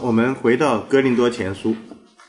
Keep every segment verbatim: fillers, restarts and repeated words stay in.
我们回到哥林多前书，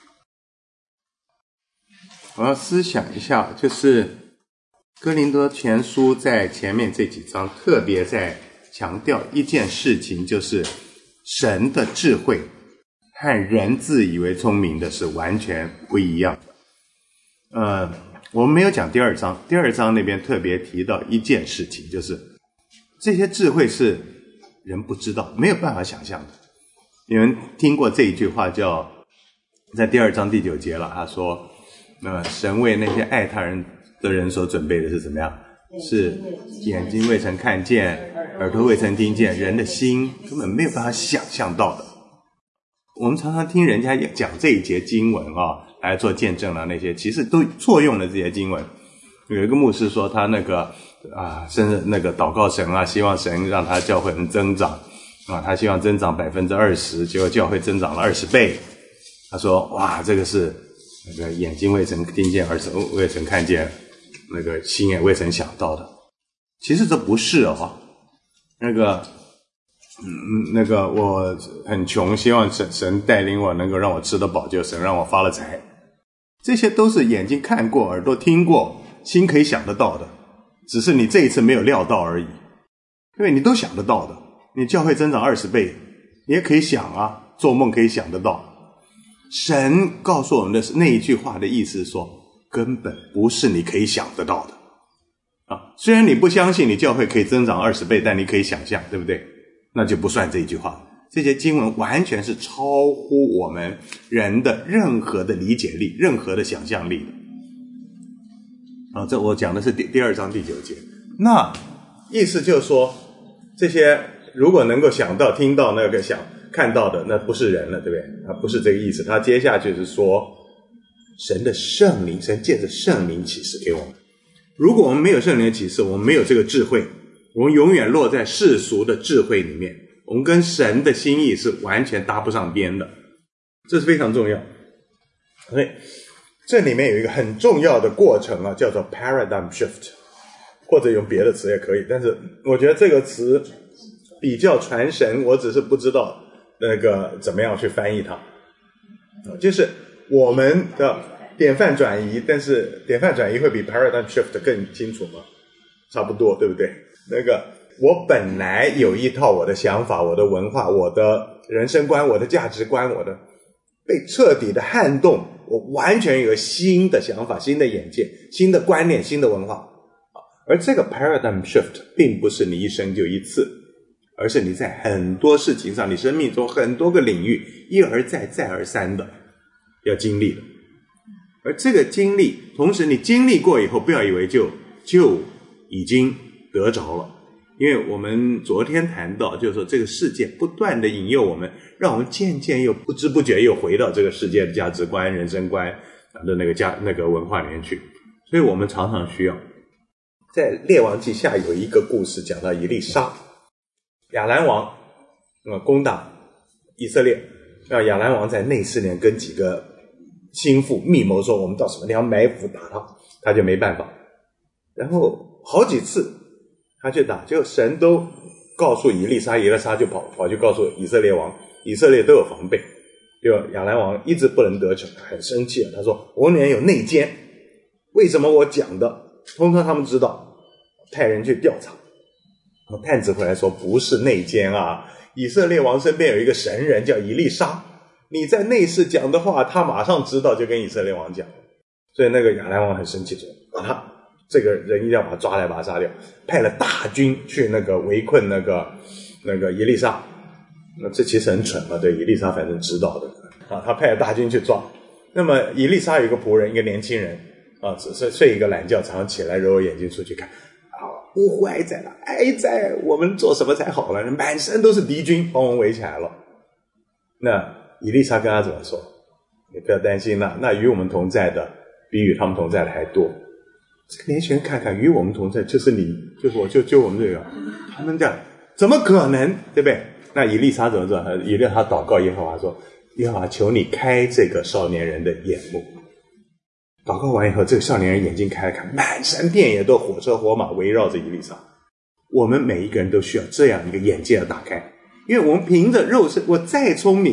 我要思想一下，就是哥林多前书在前面这几章特别在强调一件事情，就是神的智慧和人自以为聪明的是完全不一样的。呃，我们没有讲第二章，第二章那边特别提到一件事情，就是这些智慧是人不知道，没有办法想象的。你们听过这一句话叫，在第二章第九节了，他说呃，神为那些爱他人的人所准备的是怎么样？是眼睛未曾看见，耳朵未曾听见，人的心根本没有办法想象到的。我们常常听人家讲这一节经文啊，来做见证了，那些其实都错用了这些经文。有一个牧师说他那个啊，甚至那个祷告神啊，希望神让他教会能增长啊，他希望增长百分之二十，结果教会增长了二十倍。他说哇，这个是那个眼睛未曾听见，耳朵未曾看见，那个心也未曾想到的。其实这不是哦，那个嗯，那个我很穷，希望神神带领我能够让我吃得饱，就神让我发了财，这些都是眼睛看过，耳朵听过，心可以想得到的，只是你这一次没有料到而已。因为你都想得到的，你教会增长二十倍，你也可以想啊，做梦可以想得到。神告诉我们的是那一句话的意思是说，根本不是你可以想得到的啊。虽然你不相信你教会可以增长二十倍，但你可以想象，对不对？那就不算这一句话。这些经文完全是超乎我们人的任何的理解力，任何的想象力的啊。这我讲的是第第二章第九节。那意思就是说，这些如果能够想到、听到、那个想看到的，那不是人了，对不对？他不是这个意思。他接下去是说，神的圣灵，神借着圣灵启示给我们。如果我们没有圣灵的启示，我们没有这个智慧，我们永远落在世俗的智慧里面，我们跟神的心意是完全搭不上边的，这是非常重要。所以这里面有一个很重要的过程啊，叫做 paradigm shift， 或者用别的词也可以，但是我觉得这个词比较传神，我只是不知道那个怎么样去翻译它。就是我们的典范转移，但是典范转移会比 paradigm shift 更清楚吗？差不多，对不对？那个我本来有一套我的想法，我的文化，我的人生观，我的价值观，我的被彻底的撼动，我完全有新的想法，新的眼界，新的观念，新的文化。而这个 paradigm shift 并不是你一生就一次，而是你在很多事情上，你生命中很多个领域一而再再而三的要经历的。而这个经历，同时你经历过以后，不要以为就就已经得着了。因为我们昨天谈到，就是说这个世界不断的引诱我们，让我们渐渐又不知不觉又回到这个世界的价值观、人生观的那个家那个文化里面去。所以我们常常需要，在列王记下有一个故事讲到以利沙，亚兰王呃攻打以色列，让亚兰王在内四年跟几个心腹密谋说，我们到什么地方埋伏打他，他就没办法。然后好几次他去打，结果神都告诉以利沙，以利沙就跑跑去告诉以色列王，以色列都有防备。就亚兰王一直不能得逞，很生气了。他说我里面有内奸，为什么我讲的通通他们知道，派人去调查。探子回来说不是内奸啊，以色列王身边有一个神人叫以利沙，你在内室讲的话他马上知道，就跟以色列王讲。所以那个亚兰王很生气，说把他这个人一定要把他抓来，把他杀掉，派了大军去那个围困那个那个以利沙。那这其实很蠢嘛，对，以利沙反正知道的啊，他派了大军去抓。那么以利沙有一个仆人，一个年轻人啊，只是睡一个懒觉，早上起来揉揉眼睛出去看，啊，呜呼哀哉了，哀哉，我们做什么才好了？满身都是敌军，把我们围起来了。那以利沙跟他怎么说？你不要担心了，那与我们同在的比与他们同在的还多。这个年轻人看看，与我们同在就是你，就是我，就就我们这个，他们这样怎么可能，对不对？那以利沙怎么做？以利沙祷告耶和华说，耶和华求你开这个少年人的眼目。祷告完以后，这个少年人眼睛开了看，满山遍野都火车火马围绕着以利沙。我们每一个人都需要这样一个眼界的打开，因为我们凭着肉身，我再聪明，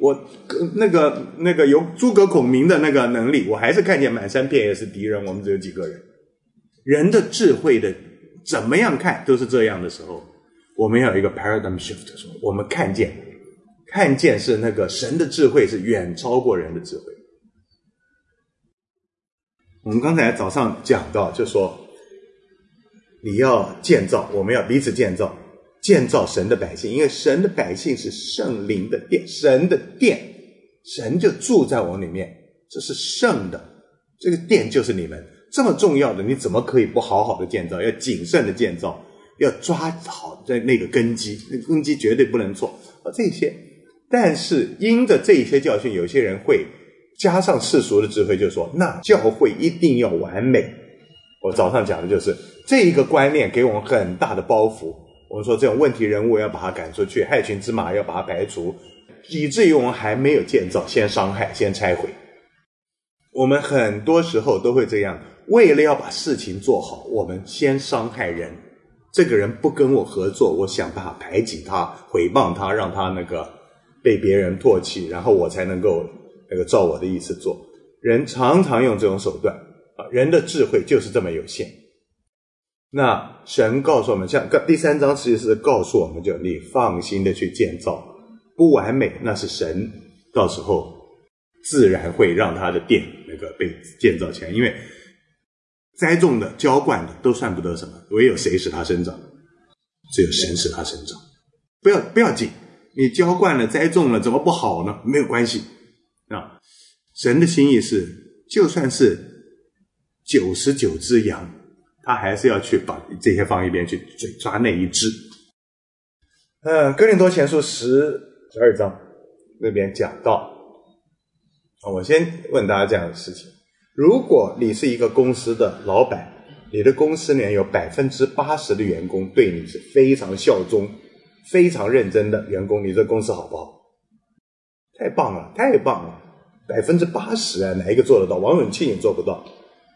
我那个那个有诸葛孔明的那个能力，我还是看见满山遍野是敌人，我们只有几个人。人的智慧的怎么样看都是这样的时候，我们要有一个 paradigm shift， 说我们看见看见是那个神的智慧是远超过人的智慧。我们刚才早上讲到，就说你要建造，我们要彼此建造，建造神的百姓，因为神的百姓是圣灵的殿，神的殿，神就住在我里面，这是圣的，这个殿就是你们，这么重要的，你怎么可以不好好的建造？要谨慎的建造，要抓好在那个根基，那个根基绝对不能错。这些，但是因着这些教训，有些人会加上世俗的智慧，就说那教会一定要完美。我早上讲的就是这一个观念给我们很大的包袱。我们说这种问题人物要把它赶出去，害群之马要把它排除，以至于我们还没有建造，先伤害，先拆毁。我们很多时候都会这样，为了要把事情做好，我们先伤害人。这个人不跟我合作，我想办法排挤他，毁谤他，让他那个被别人唾弃，然后我才能够那个照我的意思做。人常常用这种手段啊，人的智慧就是这么有限。那神告诉我们，像第三章其实是告诉我们，就你放心的去建造，不完美那是神到时候自然会让他的殿那个被建造起来，因为栽种的浇灌的都算不得什么，唯有谁使它生长？只有神使它生长。不要不要紧，你浇灌了栽种了怎么不好呢？没有关系啊。神的心意是，就算是九十九只羊，他还是要去把这些放一边去抓那一只。呃，哥林多前书十十二章那边讲到，我先问大家这样的事情：如果你是一个公司的老板，你的公司里面有 百分之八十 的员工对你是非常效忠、非常认真的员工，你这公司好不好？太棒了，太棒了 !百分之八十 啊，哪一个做得到？王永庆也做不到。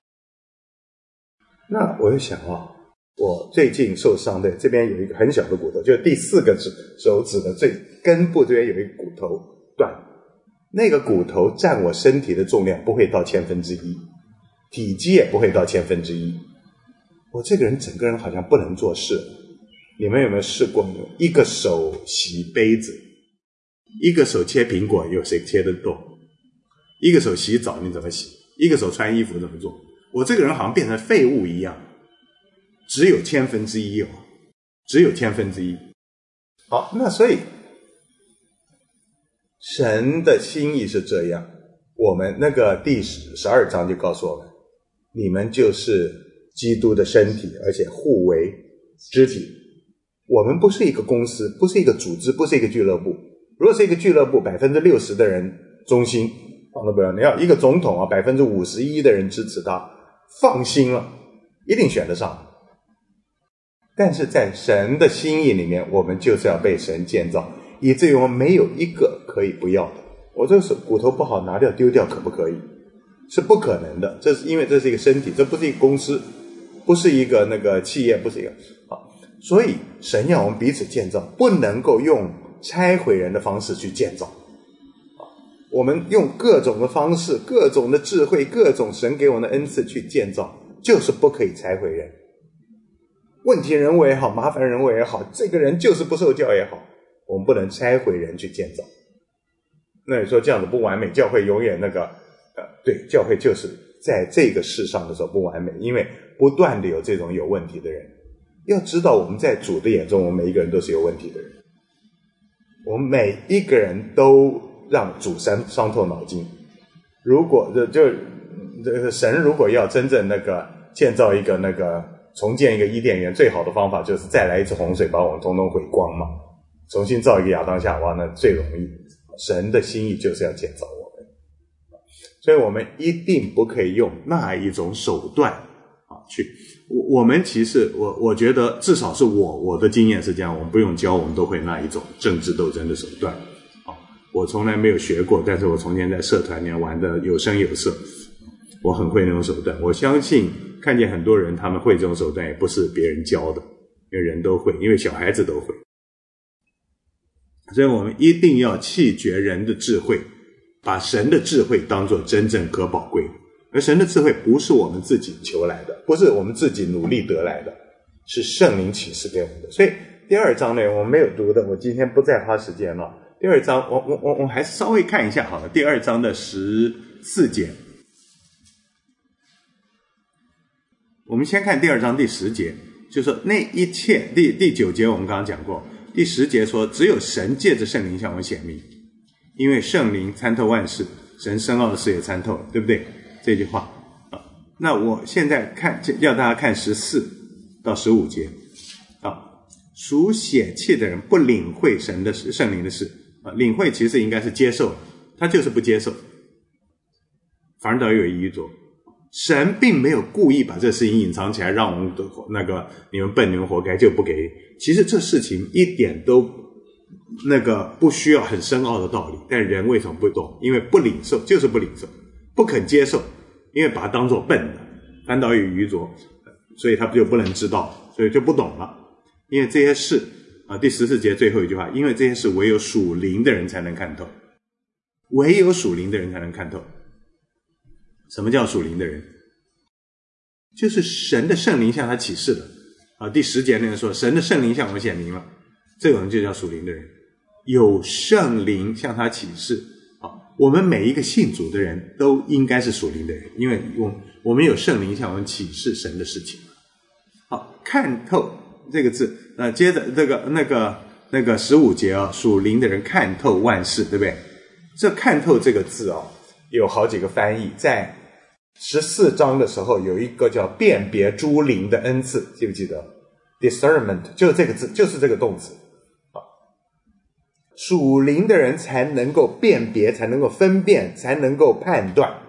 那我就想啊，我最近受伤的这边有一个很小的骨头，就是第四个指手指的最根部这边有一个骨头断，那个骨头占我身体的重量不会到千分之一，体积也不会到千分之一。我这个人整个人好像不能做事。你们有没有试过一个手洗杯子，一个手切苹果，有谁切得动？一个手洗澡你怎么洗？一个手穿衣服怎么做？我这个人好像变成废物一样，只有千分之一哦，只有千分之一。好，那所以神的心意是这样，我们那个第十二章就告诉我们，你们就是基督的身体，而且互为肢体。我们不是一个公司，不是一个组织，不是一个俱乐部。如果是一个俱乐部 百分之六十 的人忠心，放都不要，你要一个总统啊 百分之五十一 的人支持他，放心了，一定选得上。但是在神的心意里面，我们就是要被神建造，以至于我们没有一个可以不要的。我这个骨头不好拿掉丢掉可不可以？是不可能的，这是因为这是一个身体，这不是一个公司，不是一个那个企业，不是一个啊。所以神要我们彼此建造，不能够用拆毁人的方式去建造啊。我们用各种的方式，各种的智慧，各种神给我们的恩赐去建造，就是不可以拆毁人。问题人物也好，麻烦人物也好，这个人就是不受教也好，我们不能拆毁人去建造。那你说这样子不完美，教会永远那个呃，对，教会就是在这个世上的时候不完美，因为不断的有这种有问题的人。要知道我们在主的眼中，我们每一个人都是有问题的人，我们每一个人都让主伤伤透脑筋。如果就就这个神如果要真正那个建造一个那个重建一个伊甸园，最好的方法就是再来一次洪水把我们统统毁光嘛，重新造一个亚当夏娃，那最容易。神的心意就是要建造我们，所以我们一定不可以用那一种手段啊去。我我们其实我我觉得至少是我我的经验是这样，我们不用教，我们都会那一种政治斗争的手段啊。我从来没有学过，但是我从前在社团里面玩的有声有色，我很会那种手段。我相信看见很多人他们会这种手段，也不是别人教的，因为人都会，因为小孩子都会。 所以我们一定要弃绝人的智慧，把神的智慧当作真正可宝贵的。而神的智慧不是我们自己求来的，不是我们自己努力得来的，是圣灵启示给我们的。所以第二章呢，我们没有读的，我今天不再花时间了。第二章我我我我还是稍微看一下好了。第二章的十四节，我们先看第二章第十节，就是说那一切，第第九节我们刚刚讲过，第十节说只有神借着圣灵向我们显明，因为圣灵参透万事，神深奥的事也参透了，对不对？这句话啊，那我现在看要大家看十四到十五节啊，属血气的人不领会神的事，圣灵的事啊，领会其实应该是接受，他就是不接受，反而倒有疑着。神并没有故意把这事情隐藏起来，让我们那个你们笨，你们活该，就不给。其实这事情一点都那个不需要很深奥的道理，但人为什么不懂？因为不领受，就是不领受，不肯接受，因为把它当作笨的，反倒有愚拙，所以他就不能知道，所以就不懂了。因为这些事啊，第十四节最后一句话，因为这些事唯有属灵的人才能看透，唯有属灵的人才能看透。什么叫属灵的人？就是神的圣灵向他启示的啊。第十节那个说，神的圣灵向我们显明了，这种人就叫属灵的人，有圣灵向他启示啊。我们每一个信主的人都应该是属灵的人，因为我我们有圣灵向我们启示神的事情。好，看透这个字，那接着这个那个那个十五节啊，属灵的人看透万事，对不对？这看透这个字啊，有好几个翻译，在十四章的时候有一个叫辨别诸灵的恩赐，记不记得 discernment 就是这个字，就是这个动词啊。属灵的人才能够辨别，才能够分辨，才能够判断。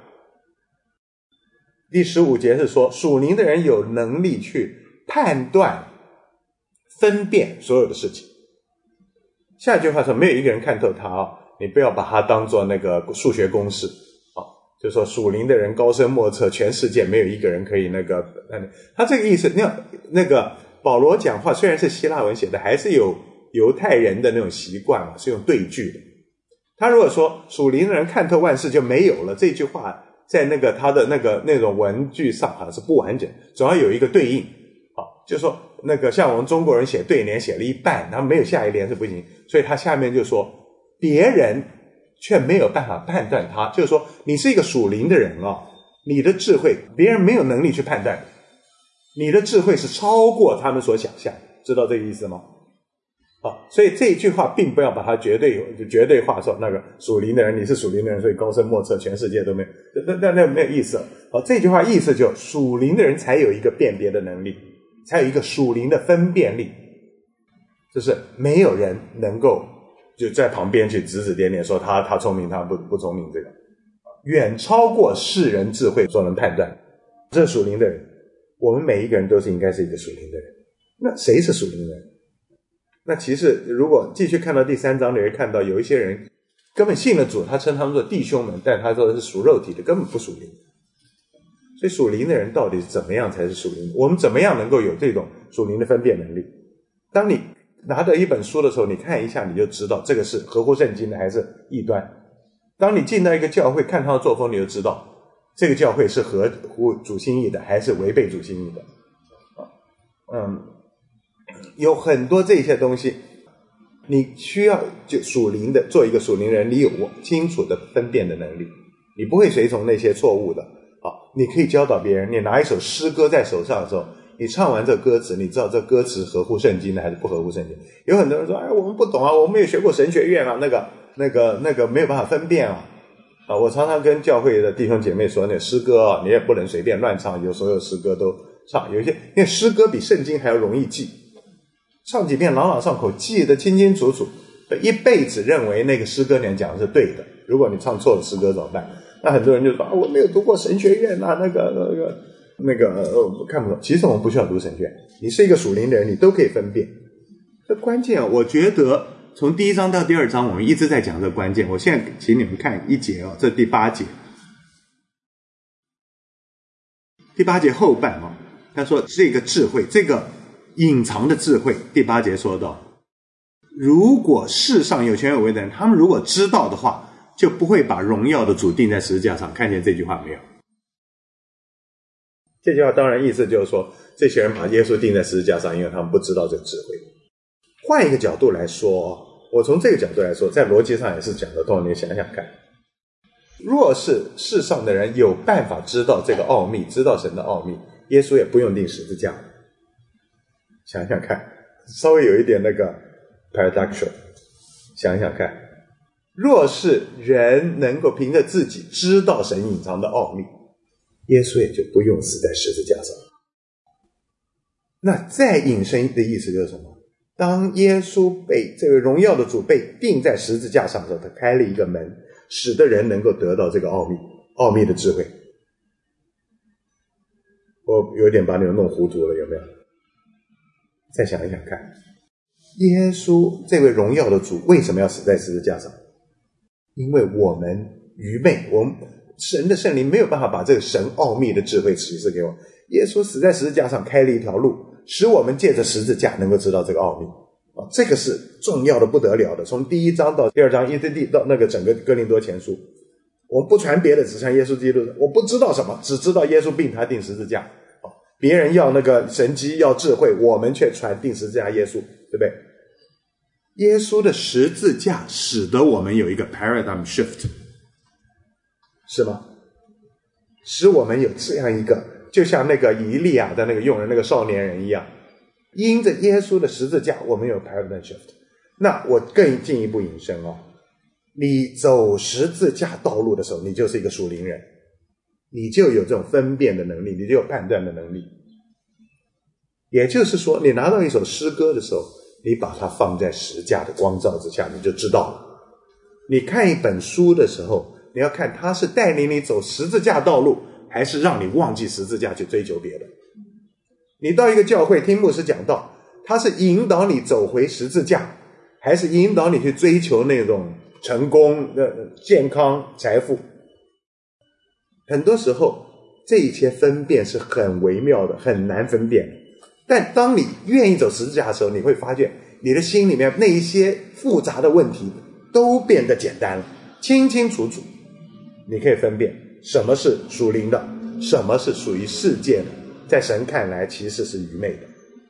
第十五节是说属灵的人有能力去判断分辨所有的事情。下一句话说没有一个人看透他啊，你不要把它当作那个数学公式啊，就说属灵的人高深莫测，全世界没有一个人可以那个，他这个意思，那那个保罗讲话虽然是希腊文写的，还是有犹太人的那种习惯嘛，是用对句的。他如果说属灵的人看透万事就没有了，这句话在那个他的那个那种文句上好像是不完整，总要有一个对应啊，就是说那个像我们中国人写对联写了一半，然后没有下一联是不行，所以他下面就说别人却没有办法判断他，就是说你是一个属灵的人哦，你的智慧别人没有能力去判断，你的智慧是超过他们所想象，知道这个意思吗？好，所以这一句话并不要把它绝对绝对化，说那个属灵的人，你是属灵的人，所以高深莫测，全世界都没有，那那那没有意思。好，这句话意思就属灵的人才有一个辨别的能力，才有一个属灵的分辨力，就是没有人能够就在旁边去指指点点说他他聪明他不不聪明，这个远超过世人智慧所能判断。这属灵的人，我们每一个人都是应该是一个属灵的人。那谁是属灵的人？那其实如果继续看到第三章，你会看到有一些人根本信了主，他称他们做弟兄们，但他说的是属肉体的，根本不属灵。所以属灵的人到底怎么样才是属灵？我们怎么样能够有这种属灵的分辨能力？当你拿着一本书的时候，你看一下你就知道这个是合乎圣经的还是异端。当你进到一个教会看他的作风，你就知道这个教会是合乎主心意的还是违背主心意的。嗯，有很多这些东西你需要就属灵的，做一个属灵人，你有清楚的分辨的能力，你不会随从那些错误的。好，你可以教导别人，你拿一首诗歌在手上的时候，你唱完这歌词，你知道这歌词合乎圣经的还是不合乎圣经。有很多人说哎，我们不懂啊，我们没有学过神学院啊，那个那个那个没有办法分辨啊。啊，我常常跟教会的弟兄姐妹说，那诗歌啊，你也不能随便乱唱，有所有诗歌都唱，有一些因为诗歌比圣经还要容易记，唱几遍朗朗上口，记得清清楚楚，一辈子认为那个诗歌你讲的是对的。如果你唱错了诗歌怎么办？那很多人就说啊，我没有读过神学院啊，那个那个那个呃看不懂。其实我们不需要读神学院，你是一个属灵的人，你都可以分辨。这关键我觉得从第一章到第二章我们一直在讲这个关键。我现在请你们看一节哦，这第八节，第八节后半哦，他说这个智慧，这个隐藏的智慧，第八节说到如果世上有权有位的人，他们如果知道的话，就不会把荣耀的主钉在十字架上。看见这句话没有？这句话当然意思就是说，这些人把耶稣钉在十字架上，因为他们不知道这个智慧。换一个角度来说，我从这个角度来说，在逻辑上也是讲得通。你想想看，若是世上的人有办法知道这个奥秘，知道神的奥秘，耶稣也不用钉十字架。想想看，稍微有一点那个 paradoxical。想想看，若是人能够凭着自己知道神隐藏的奥秘，耶稣也就不用死在十字架上。那再引申的意思就是什么？当耶稣被这个荣耀的主被钉在十字架上的时候，他开了一个门，使得人能够得到这个奥秘，奥秘的智慧。我有点把你们弄糊涂了，有没有？再想一想看，耶稣这位荣耀的主为什么要死在十字架上？因为我们愚昧，我们神的圣灵没有办法把这个神奥秘的智慧启示给我。耶稣死在十字架上开了一条路，使我们借着十字架能够知道这个奥秘。这个是重要的不得了的。从第一章到第二章，一直到那个整个哥林多前书，我们不传别的，只传耶稣基督。我不知道什么，只知道耶稣并他钉十字架。别人要那个神迹要智慧，我们却传钉十字架耶稣，对不对？耶稣的十字架使得我们有一个 paradigm shift， 是吗？使我们有这样一个，就像那个以利亚的那个用人那个少年人一样，因着耶稣的十字架我们有 paradigm shift。 那我更进一步引申哦，你走十字架道路的时候，你就是一个属灵人，你就有这种分辨的能力，你就有判断的能力。也就是说，你拿到一首诗歌的时候，你把它放在十架的光照之下，你就知道了。你看一本书的时候，你要看它是带领你走十字架道路，还是让你忘记十字架去追求别的。你到一个教会听牧师讲道，他是引导你走回十字架，还是引导你去追求那种成功、健康、财富？很多时候这一些分辨是很微妙的，很难分辨的。但当你愿意走十字架的时候，你会发现你的心里面那一些复杂的问题都变得简单了，清清楚楚。你可以分辨什么是属灵的，什么是属于世界的，在神看来其实是愚昧的。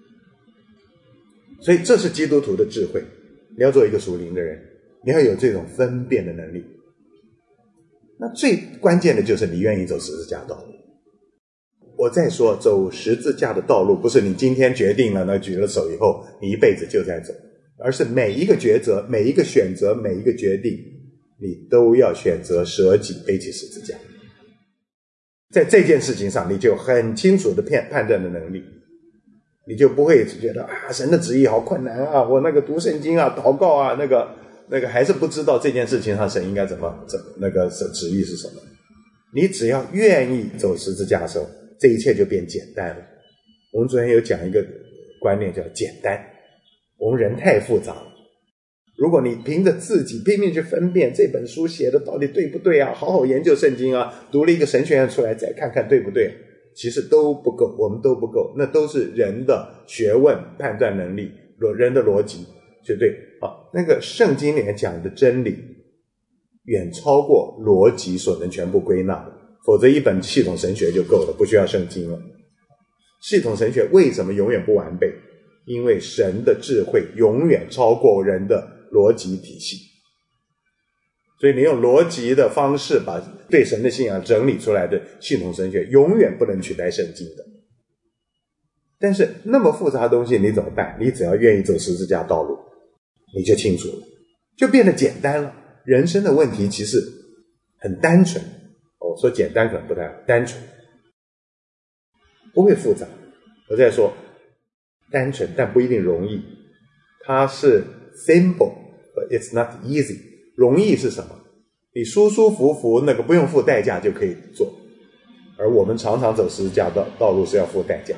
所以这是基督徒的智慧，你要做一个属灵的人，你要有这种分辨的能力。那最关键的就是你愿意走十字架道路。我再说，走十字架的道路不是你今天决定了，那举了手以后你一辈子就在走，而是每一个抉择，每一个选择，每一个决定，你都要选择舍己背起十字架。在这件事情上，你就很清楚的判断的能力，你就不会觉得啊，神的旨意好困难啊，我那个读圣经啊，祷告啊，那个那个还是不知道这件事情上神应该怎么怎那个旨意是什么。你只要愿意走十字架的时候，这一切就变简单了。我们昨天有讲一个观念叫简单，我们人太复杂了。如果你凭着自己拼命去分辨这本书写的到底对不对啊，好好研究圣经啊，读了一个神学院出来再看看对不对，其实都不够，我们都不够，那都是人的学问、判断能力、人的逻辑，对不对？啊，那个圣经里面讲的真理远超过逻辑所能全部归纳的，否则一本系统神学就够了，不需要圣经了。系统神学为什么永远不完备？因为神的智慧永远超过人的逻辑体系，所以你用逻辑的方式把对神的信仰整理出来的系统神学永远不能取代圣经的。但是那么复杂的东西你怎么办？你只要愿意走十字架道路，你就清楚了，就变得简单了。人生的问题其实很单纯，我说简单可能不太单纯，不会复杂。我再说单纯但不一定容易，它是 simple but it's not easy。 容易是什么？你舒舒服服那个不用付代价就可以做，而我们常常走十字架道道路是要付代价。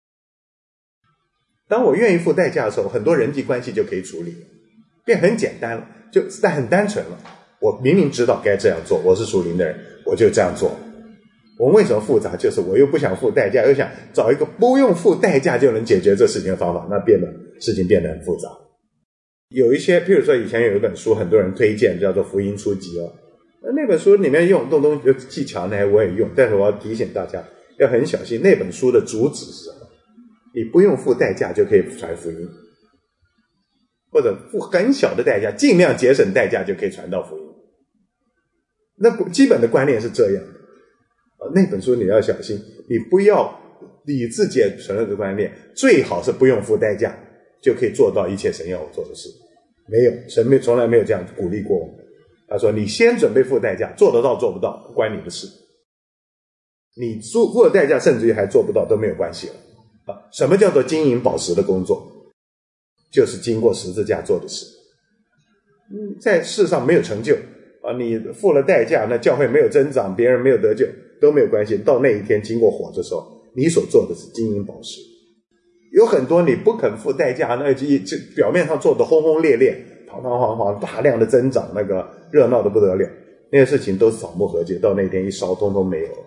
当我愿意付代价的时候，很多人际关系就可以处理了，变很简单了，就但很单纯了。我明明知道该这样做，我是属灵的人，我就这样做。我们为什么复杂？就是我又不想付代价，又想找一个不用付代价就能解决这事情的方法，那变得事情变得很复杂。 有一些，譬如说以前有一本书很多人推荐，叫做福音初级哦，那本书里面用东东技巧呢我也用，但是我要提醒大家要很小心，那本书的主旨是什么？你不用付代价就可以传福音，或者付很小的代价，尽量节省代价就可以传到福音。那基本的观念是这样的，那本书你要小心，你不要以自己承认的观念，最好是不用付代价就可以做到一切神要我做的事。没有，神没从来没有这样鼓励过我们。他说你先准备付代价，做得到做不到不关你的事，你付了代价甚至于还做不到都没有关系了。什么叫做金银宝石的工作？就是经过十字架做的事。在世上没有成就啊，你付了代价，那教会没有增长，别人没有得救都没有关系，到那一天经过火的时候，你所做的是金银宝石。有很多你不肯付代价，那就表面上做的轰轰烈烈，堂堂皇皇，大量的增长，那个热闹的不得了，那些事情都是草木禾秸，到那天一烧通通没有了。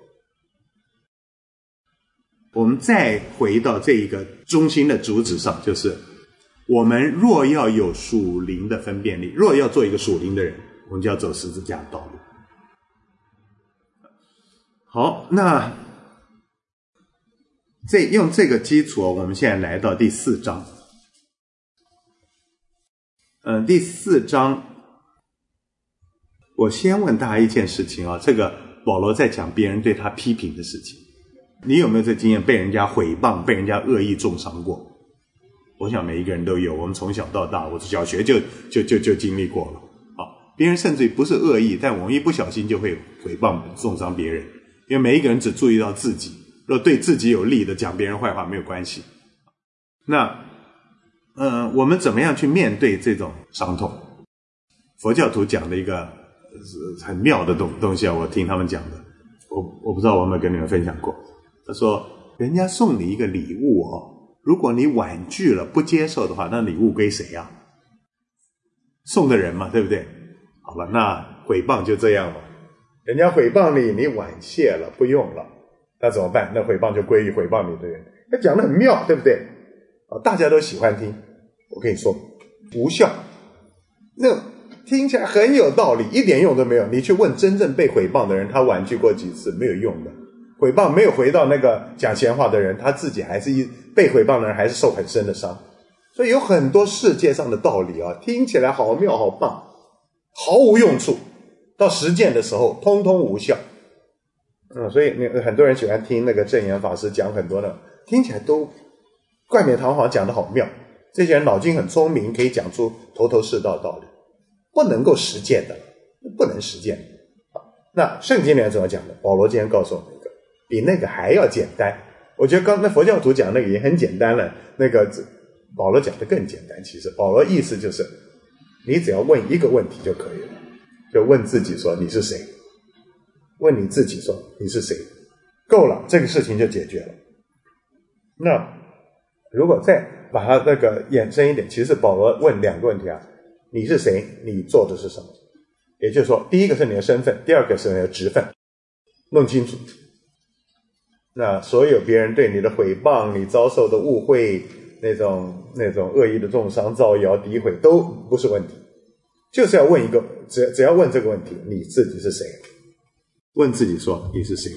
我们再回到这一个中心的主旨上，就是我们若要有属灵的分辨力，若要做一个属灵的人，我们就要走十字架的道路。好，那这用这个基础，我们现在来到第四章。嗯，第四章我先问大家一件事情啊，这个保罗在讲别人对他批评的事情，你有没有这经验，被人家毁谤，被人家恶意中伤过？我想每一个人都有，我们从小到大，我小学就就就就经历过了啊。别人甚至于不是恶意，但我们一不小心就会毁谤中伤别人，因为每一个人只注意到自己，若对自己有利的讲别人坏话没有关系。那呃，我们怎么样去面对这种伤痛？佛教徒讲的一个很妙的东东西啊，我听他们讲的，我我不知道我有没有跟你们分享过。他说人家送你一个礼物哦，如果你婉拒了不接受的话，那礼物归谁啊？送的人嘛，对不对？好了，那毁谤就这样了，人家毁谤你，你婉谢了不用了，那怎么办？那毁谤就归于毁谤你的人。他讲得很妙，对不对？大家都喜欢听，我跟你说无效，那听起来很有道理，一点用都没有。你去问真正被毁谤的人，他婉拒过几次？没有用的。毁谤没有回到那个讲闲话的人，他自己还是一被毁谤的人，还是受很深的伤。所以有很多世界上的道理啊，听起来好妙好棒，毫无用处，到实践的时候通通无效。嗯，所以很多人喜欢听那个证严法师讲很多的，听起来都冠冕堂皇，讲得好妙，这些人脑筋很聪明，可以讲出头头是道的道理，不能够实践的，不能实践。那圣经里面怎么讲的？保罗今天告诉我们一个比那个还要简单。我觉得刚才佛教徒讲那个已经很简单了，那个保罗讲的更简单。其实保罗意思就是你只要问一个问题就可以了，就问自己说你是谁，问你自己说你是谁，够了，这个事情就解决了。那如果再把它那个衍生一点，其实保罗问两个问题啊，你是谁，你做的是什么？也就是说，第一个是你的身份，第二个是你的职分，弄清楚。那所有别人对你的毁谤，你遭受的误会，那种那种恶意的重伤、造谣、诋毁都不是问题，就是要问一个，只只要问这个问题，你自己是谁？问自己说你是谁？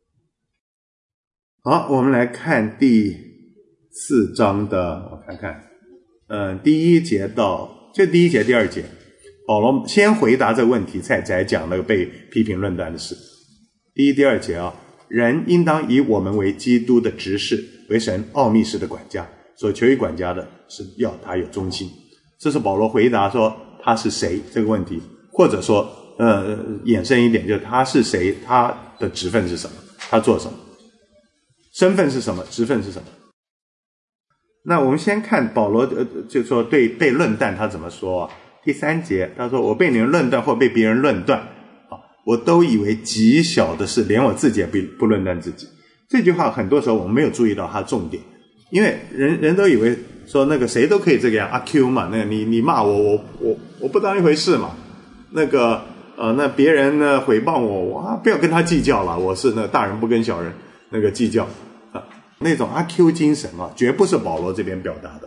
好，我们来看第四章的，我看看，嗯，第一节到就第一节、第二节，保罗先回答这个问题，才才讲那个被批评论断的事。第一、第二节啊，人应当以我们为基督的执事，为神奥秘式的管家，所求于管家的是要他有忠心。这是保罗回答说他是谁这个问题，或者说呃衍生一点，就是他是谁，他的职分是什么，他做什么，身份是什么，职分是什么。那我们先看保罗呃，就说对被论断他怎么说啊？第三节他说我被你们论断或被别人论断啊，我都以为极小的事，连我自己也不不论断自己。这句话很多时候我们没有注意到它重点，因为人人都以为说那个谁都可以这个样阿 Q 嘛，那个你你骂我我我我不当一回事嘛，那个呃那别人呢诽谤我，我啊不要跟他计较了，我是那个大人不跟小人那个计较啊，那种阿 Q 精神啊，绝不是保罗这边表达的。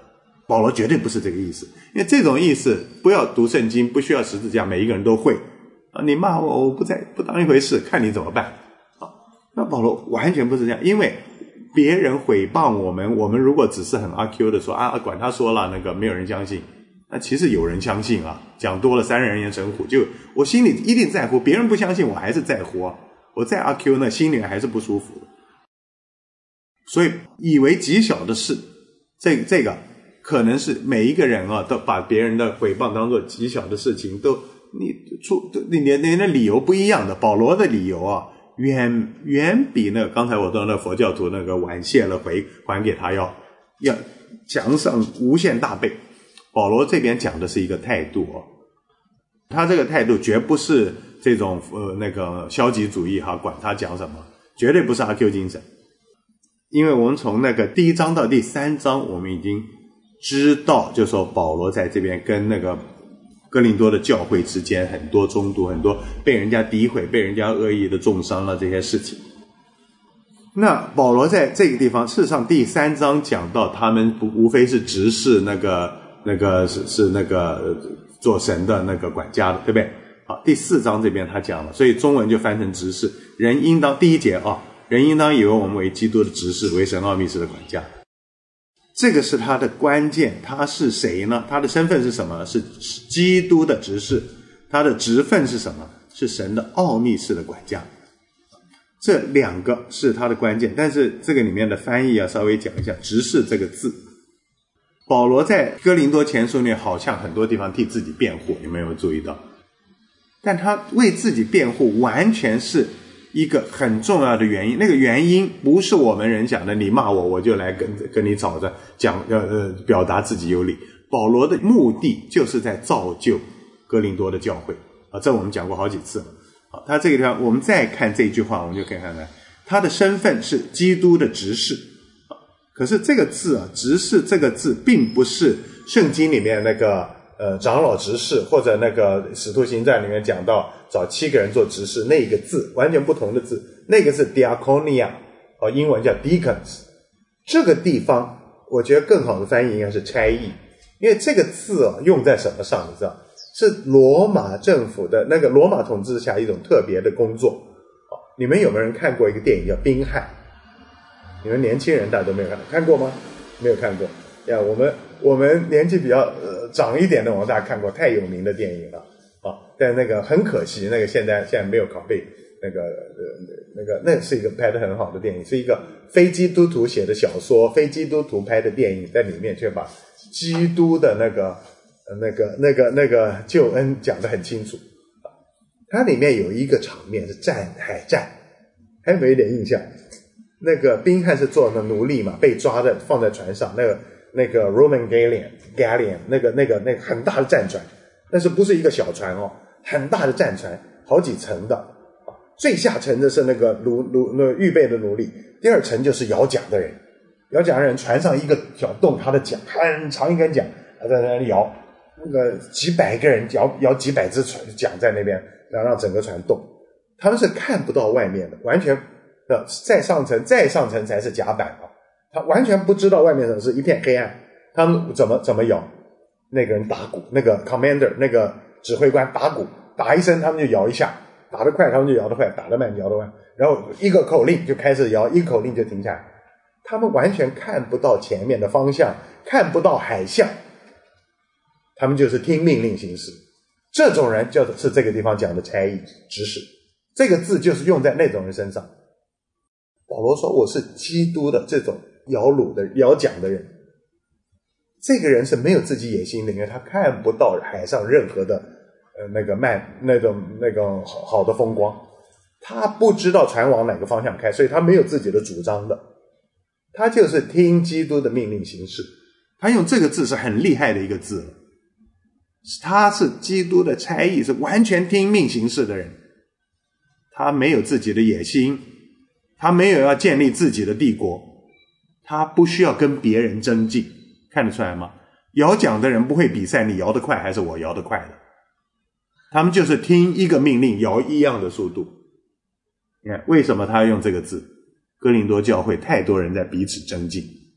保罗绝对不是这个意思，因为这种意思不要读圣经，不需要十字架，每一个人都会啊，你骂我我不在不当一回事，看你怎么办啊。那保罗完全不是这样，因为别人诽谤我们，我们如果只是很阿 Q 的说啊，管他说了，那个没有人相信，那其实有人相信啊，讲多了三人言神虎，就我心里一定在乎，别人不相信我还是在乎啊，我再阿 Q 呢，心里还是不舒服的。所以以为极小的事，这个这个可能是每一个人啊，都把别人的诽谤当作极小的事情，都你出你你的理由不一样的。保罗的理由啊，远远比那个刚才我说那佛教徒那个婉谢了回还给他要要强上无限大倍。保罗这边讲的是一个态度哦，他这个态度绝不是这种呃那个消极主义哈，管他讲什么，绝对不是阿 Q 精神。因为我们从那个第一章到第三章，我们已经知道，就说保罗在这边跟那个哥林多的教会之间很多冲突，很多被人家诋毁，被人家恶意的重伤了这些事情。那保罗在这个地方，事实上第三章讲到他们不无非是执事那个那个是是那个做神的那个管家的，对不对？好，第四章这边他讲了，所以中文就翻成执事。人应当第一节啊，人应当以为我们为基督的执事，为神奥秘事的管家。这个是他的关键，他是谁呢？他的身份是什么？是基督的执事。他的职分是什么？是神的奥秘事的管家。这两个是他的关键，但是这个里面的翻译啊，稍微讲一下执事这个字。保罗在哥林多前书里好像很多地方替自己辩护，有没有注意到？但他为自己辩护完全是一个很重要的原因，那个原因不是我们人讲的你骂我我就来跟跟你吵着讲呃呃表达自己有理。保罗的目的就是在造就哥林多的教会啊，这我们讲过好几次了。好，他这个地方我们再看这句话，我们就可以看看他的身份是基督的执事。可是这个字啊，执事这个字并不是圣经里面那个呃长老执事，或者那个使徒行传里面讲到找七个人做执事，那个字完全不同的字，那个是 diaconia 哦，英文叫 deacons。 这个地方我觉得更好的翻译应该是差役，因为这个字啊用在什么上你知道，是罗马政府的那个罗马统治下一种特别的工作。哦，你们有没有人看过一个电影叫宾汉？你们年轻人大家都没有看看过吗？没有看过呀，我们我们年纪比较呃长一点的，我们大家看过，太有名的电影了啊！但那个很可惜，那个现在现在没有拷贝，那个呃那个那是一个拍得很好的电影，是一个非基督徒写的小说，非基督徒拍的电影，在里面却把基督的那个呃那个那个那个救恩讲得很清楚。它里面有一个场面是战海战，还有没有一点印象？那个宾汉是做的奴隶嘛，被抓的放在船上，那个那个 Roman Galleon Galleon 那个那个那个很大的战船，那是不是一个小船哦，很大的战船，好几层的。最下层的是那个奴奴那个预备的奴隶，第二层就是摇桨的人，摇桨的人船上一个小洞，他的桨很长一根桨，他在那里摇，那个几百个人摇摇几百只船桨在那边，然后让整个船动，他们是看不到外面的，完全的再上层再上层才是甲板啊，他完全不知道外面的是一片黑暗，他们怎么怎么摇？那个人打鼓，那个 commander 那个指挥官打鼓，打一声他们就摇一下，打得快他们就摇得快，打得慢摇得慢，然后一个口令就开始摇，一个口令就停下来，他们完全看不到前面的方向，看不到海象，他们就是听命令行事。这种人就是这个地方讲的差役执事，这个字就是用在那种人身上。保罗说我是基督的这种摇橹的摇桨的人，这个人是没有自己野心的，因为他看不到海上任何的呃那个慢那种那种好好的风光，他不知道船往哪个方向开，所以他没有自己的主张的，他就是听基督的命令行事。他用这个字是很厉害的一个字，他是基督的差役，是完全听命行事的人，他没有自己的野心，他没有要建立自己的帝国，他不需要跟别人争竞，看得出来吗？摇桨的人不会比赛你摇得快还是我摇得快的，他们就是听一个命令摇一样的速度。你看为什么他要用这个字？哥林多教会太多人在彼此争竞，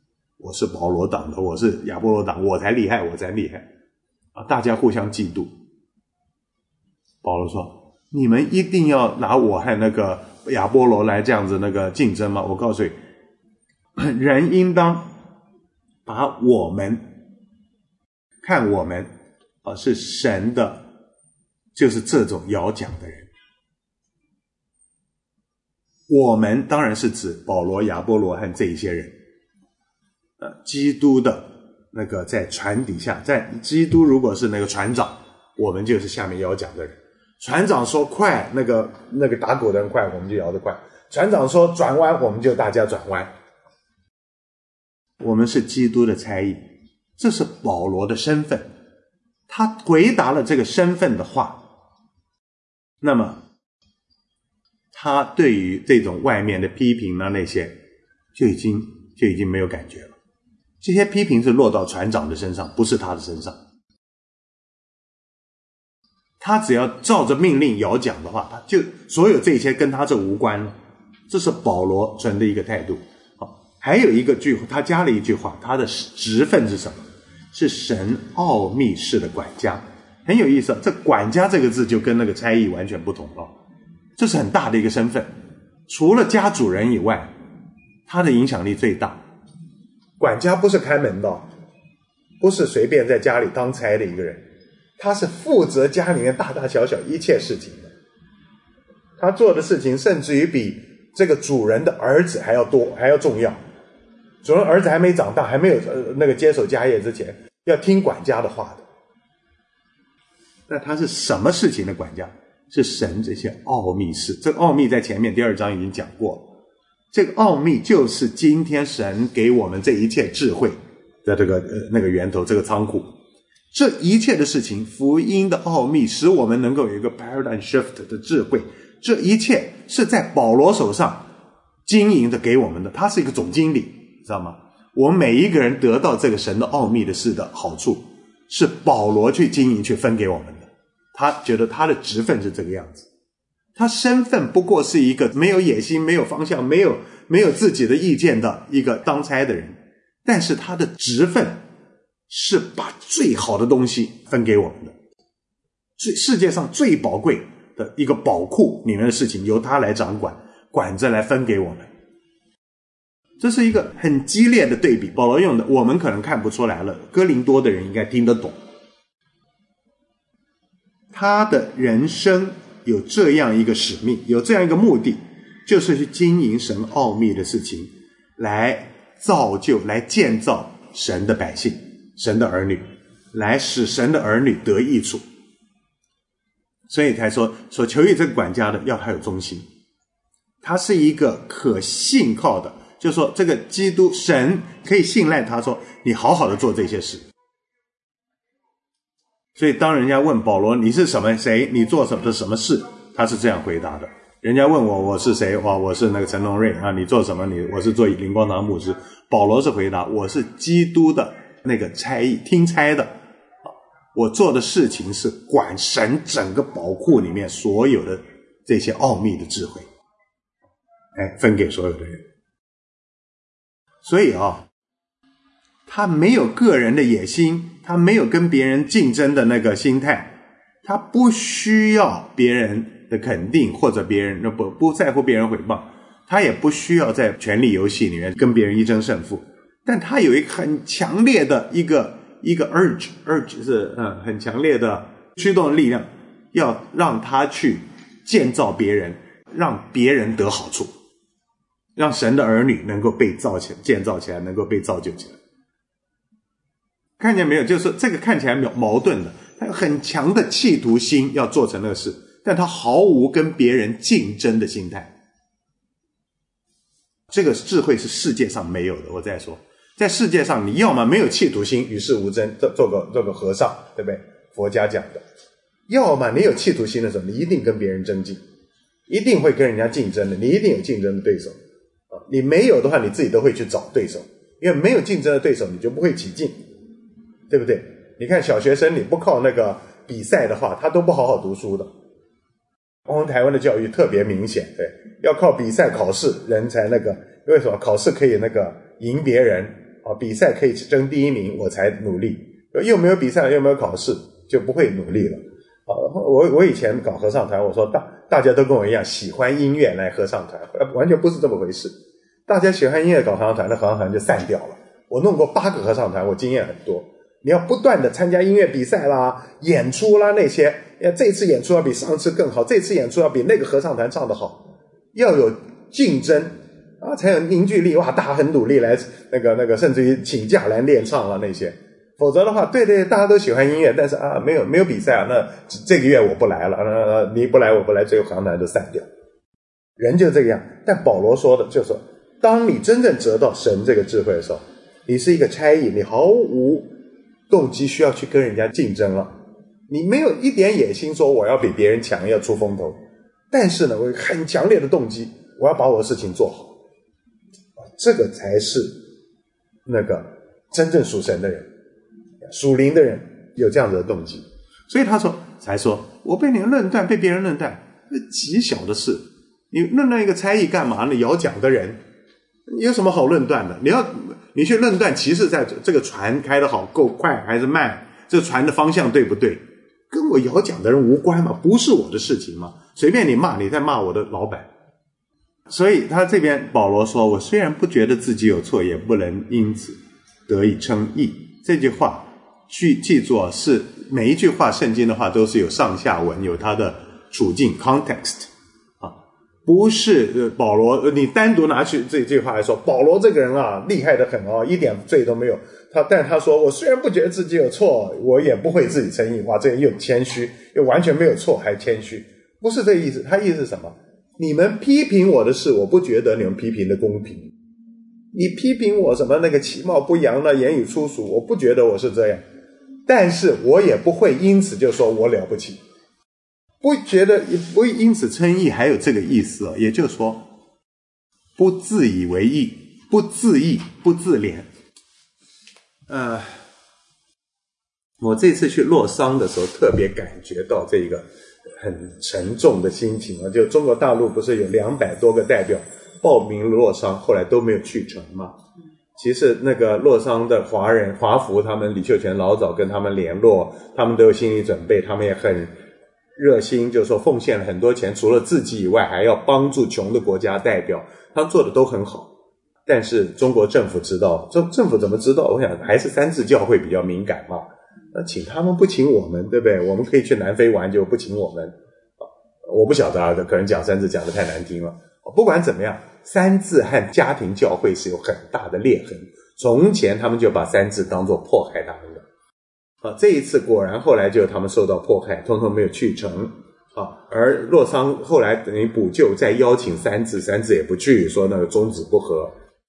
我是保罗党的，我是亚波罗党，我才厉害，我才厉害啊！大家互相嫉妒。保罗说：“你们一定要拿我和那个亚波罗来这样子那个竞争吗？我告诉你，人应当把我们看我们啊是神的，就是这种摇奖的人。我们当然是指保罗、亚波罗和这一些人。呃，基督的那个在船底下，在基督如果是那个船长，我们就是下面摇桨的人。船长说快，那个那个打鼓的人快，我们就摇得快；船长说转弯，我们就大家转弯。我们是基督的差役，这是保罗的身份。他回答了这个身份的话，那么他对于这种外面的批评啊那些就已经就已经没有感觉了。这些批评是落到船长的身上，不是他的身上。他只要照着命令摇桨的话，他就所有这些跟他这无关了。这是保罗存的一个态度。还有一个句，他加了一句话，他的职分是什么？是神奥秘式的管家。很有意思，这管家这个字就跟那个差役完全不同了。这是很大的一个身份，除了家主人以外，他的影响力最大。管家不是开门的，不是随便在家里当差的一个人，他是负责家里面大大小小一切事情的。他做的事情甚至于比这个主人的儿子还要多，还要重要。主人儿子还没长大，还没有、呃、那个接手家业之前，要听管家的话的。那他是什么事情的管家？是神这些奥秘事。这个奥秘在前面第二章已经讲过了。这个奥秘就是今天神给我们这一切智慧的这个、呃、那个源头，这个仓库。这一切的事情，福音的奥秘使我们能够有一个 paradigm shift 的智慧。这一切是在保罗手上经营的给我们的，他是一个总经理，知道吗？我们每一个人得到这个神的奥秘的事的好处，是保罗去经营去分给我们的。他觉得他的职分是这个样子，他身份不过是一个没有野心、没有方向、没有没有自己的意见的一个当差的人，但是他的职分是把最好的东西分给我们的，最世界上最宝贵的一个宝库里面的事情由他来掌管，管着来分给我们。这是一个很激烈的对比，保罗用的我们可能看不出来了，哥林多的人应该听得懂。他的人生有这样一个使命，有这样一个目的，就是去经营神奥秘的事情，来造就来建造神的百姓，神的儿女，来使神的儿女得益处。所以才说所求于这个管家的要他有忠心，他是一个可信靠的，就是说这个基督神可以信赖他，说你好好的做这些事。所以当人家问保罗你是什么谁，你做什么什么事，他是这样回答的。人家问我我是谁，哇，我是那个陈龙瑞啊，你做什么？你我是做灵光堂牧师。保罗是回答我是基督的那个差役，听差的。我做的事情是管神整个宝库里面所有的这些奥秘的智慧，哎，分给所有的人。所以啊，他没有个人的野心，他没有跟别人竞争的那个心态，他不需要别人的肯定或者别人不不在乎别人诽谤，他也不需要在权力游戏里面跟别人一争胜负，但他有一个很强烈的一个一个 urge urge 是嗯很强烈的驱动力量，要让他去建造别人，让别人得好处，让神的儿女能够被造起来，建造起来，能够被造就起来。看见没有，就是这个看起来矛盾的，他有很强的企图心要做成那个事，但他毫无跟别人竞争的心态。这个智慧是世界上没有的。我再说，在世界上你要么没有企图心，与世无争，做个做个和尚，对不对？佛家讲的。要么你有企图心的时候，你一定跟别人争竞，一定会跟人家竞争的，你一定有竞争的对手。你没有的话，你自己都会去找对手，因为没有竞争的对手，你就不会起劲，对不对？你看小学生，你不靠那个比赛的话，他都不好好读书的。我们台湾的教育特别明显，对，要靠比赛考试人才那个，为什么考试可以那个赢别人啊，比赛可以争第一名我才努力，又没有比赛又没有考试就不会努力了。啊，我我以前搞合唱团，我说大大家都跟我一样喜欢音乐来合唱团，完全不是这么回事。大家喜欢音乐搞合唱团，那合唱团就散掉了。我弄过八个合唱团，我经验很多。你要不断的参加音乐比赛啦、演出啦那些，这次演出要比上次更好，这次演出要比那个合唱团唱得好，要有竞争啊，才有凝聚力。哇，大家很努力来那个那个，甚至于请假来练唱啊那些。否则的话，对对，大家都喜欢音乐，但是啊，没有没有比赛啊，那这个月我不来了，呃，你不来我不来，最后合唱团都散掉。人就这个样。但保罗说的就是说，当你真正得到神这个智慧的时候，你是一个差役，你毫无动机需要去跟人家竞争了，你没有一点野心说我要比别人强，要出风头。但是呢，我有很强烈的动机，我要把我的事情做好。这个才是那个真正属神的人，属灵的人有这样子的动机。所以他说才说我被你们论断，被别人论断，那极小的事。你论断一个差役干嘛呢？摇桨的人有什么好论断的？你要你去论断骑士在这个船开得好够快还是慢，这个船的方向对不对，跟我摇桨的人无关嘛，不是我的事情嘛，随便你骂，你在骂我的老板。所以他这边保罗说，我虽然不觉得自己有错，也不能因此得以称义。这句话去记住，是每一句话圣经的话都是有上下文，有它的处境 context 啊，不是呃保罗你单独拿去这句话来说，保罗这个人啊厉害得很哦，一点罪都没有。他但他说我虽然不觉得自己有错，我也不会自己称义。哇，这又谦虚，又完全没有错还谦虚，不是这意思。他意思是什么？你们批评我的事，我不觉得你们批评的公平。你批评我什么那个其貌不扬的言语粗俗，我不觉得我是这样，但是我也不会因此就说我了不起，不觉得也不会因此称义。还有这个意思哦，也就是说不自以为义，不自义，不自怜。呃，我这次去洛桑的时候特别感觉到这个很沉重的心情啊，就中国大陆不是有两百多个代表报名洛桑，后来都没有去成嘛。其实那个洛桑的华人华福，他们李秀全老早跟他们联络，他们都有心理准备，他们也很热心，就是说奉献了很多钱，除了自己以外还要帮助穷的国家代表，他们做的都很好。但是中国政府知道，政政府怎么知道？我想还是三自教会比较敏感嘛，那请他们不请我们，对不对？我们可以去南非玩，就不请我们。我不晓得啊，可能讲三自讲得太难听了。不管怎么样，三自和家庭教会是有很大的裂痕，从前他们就把三自当作迫害他们的啊，这一次果然后来就他们受到迫害，通通没有去成啊。而洛桑后来等于补救，再邀请三自，三自也不去，说那个宗旨不合。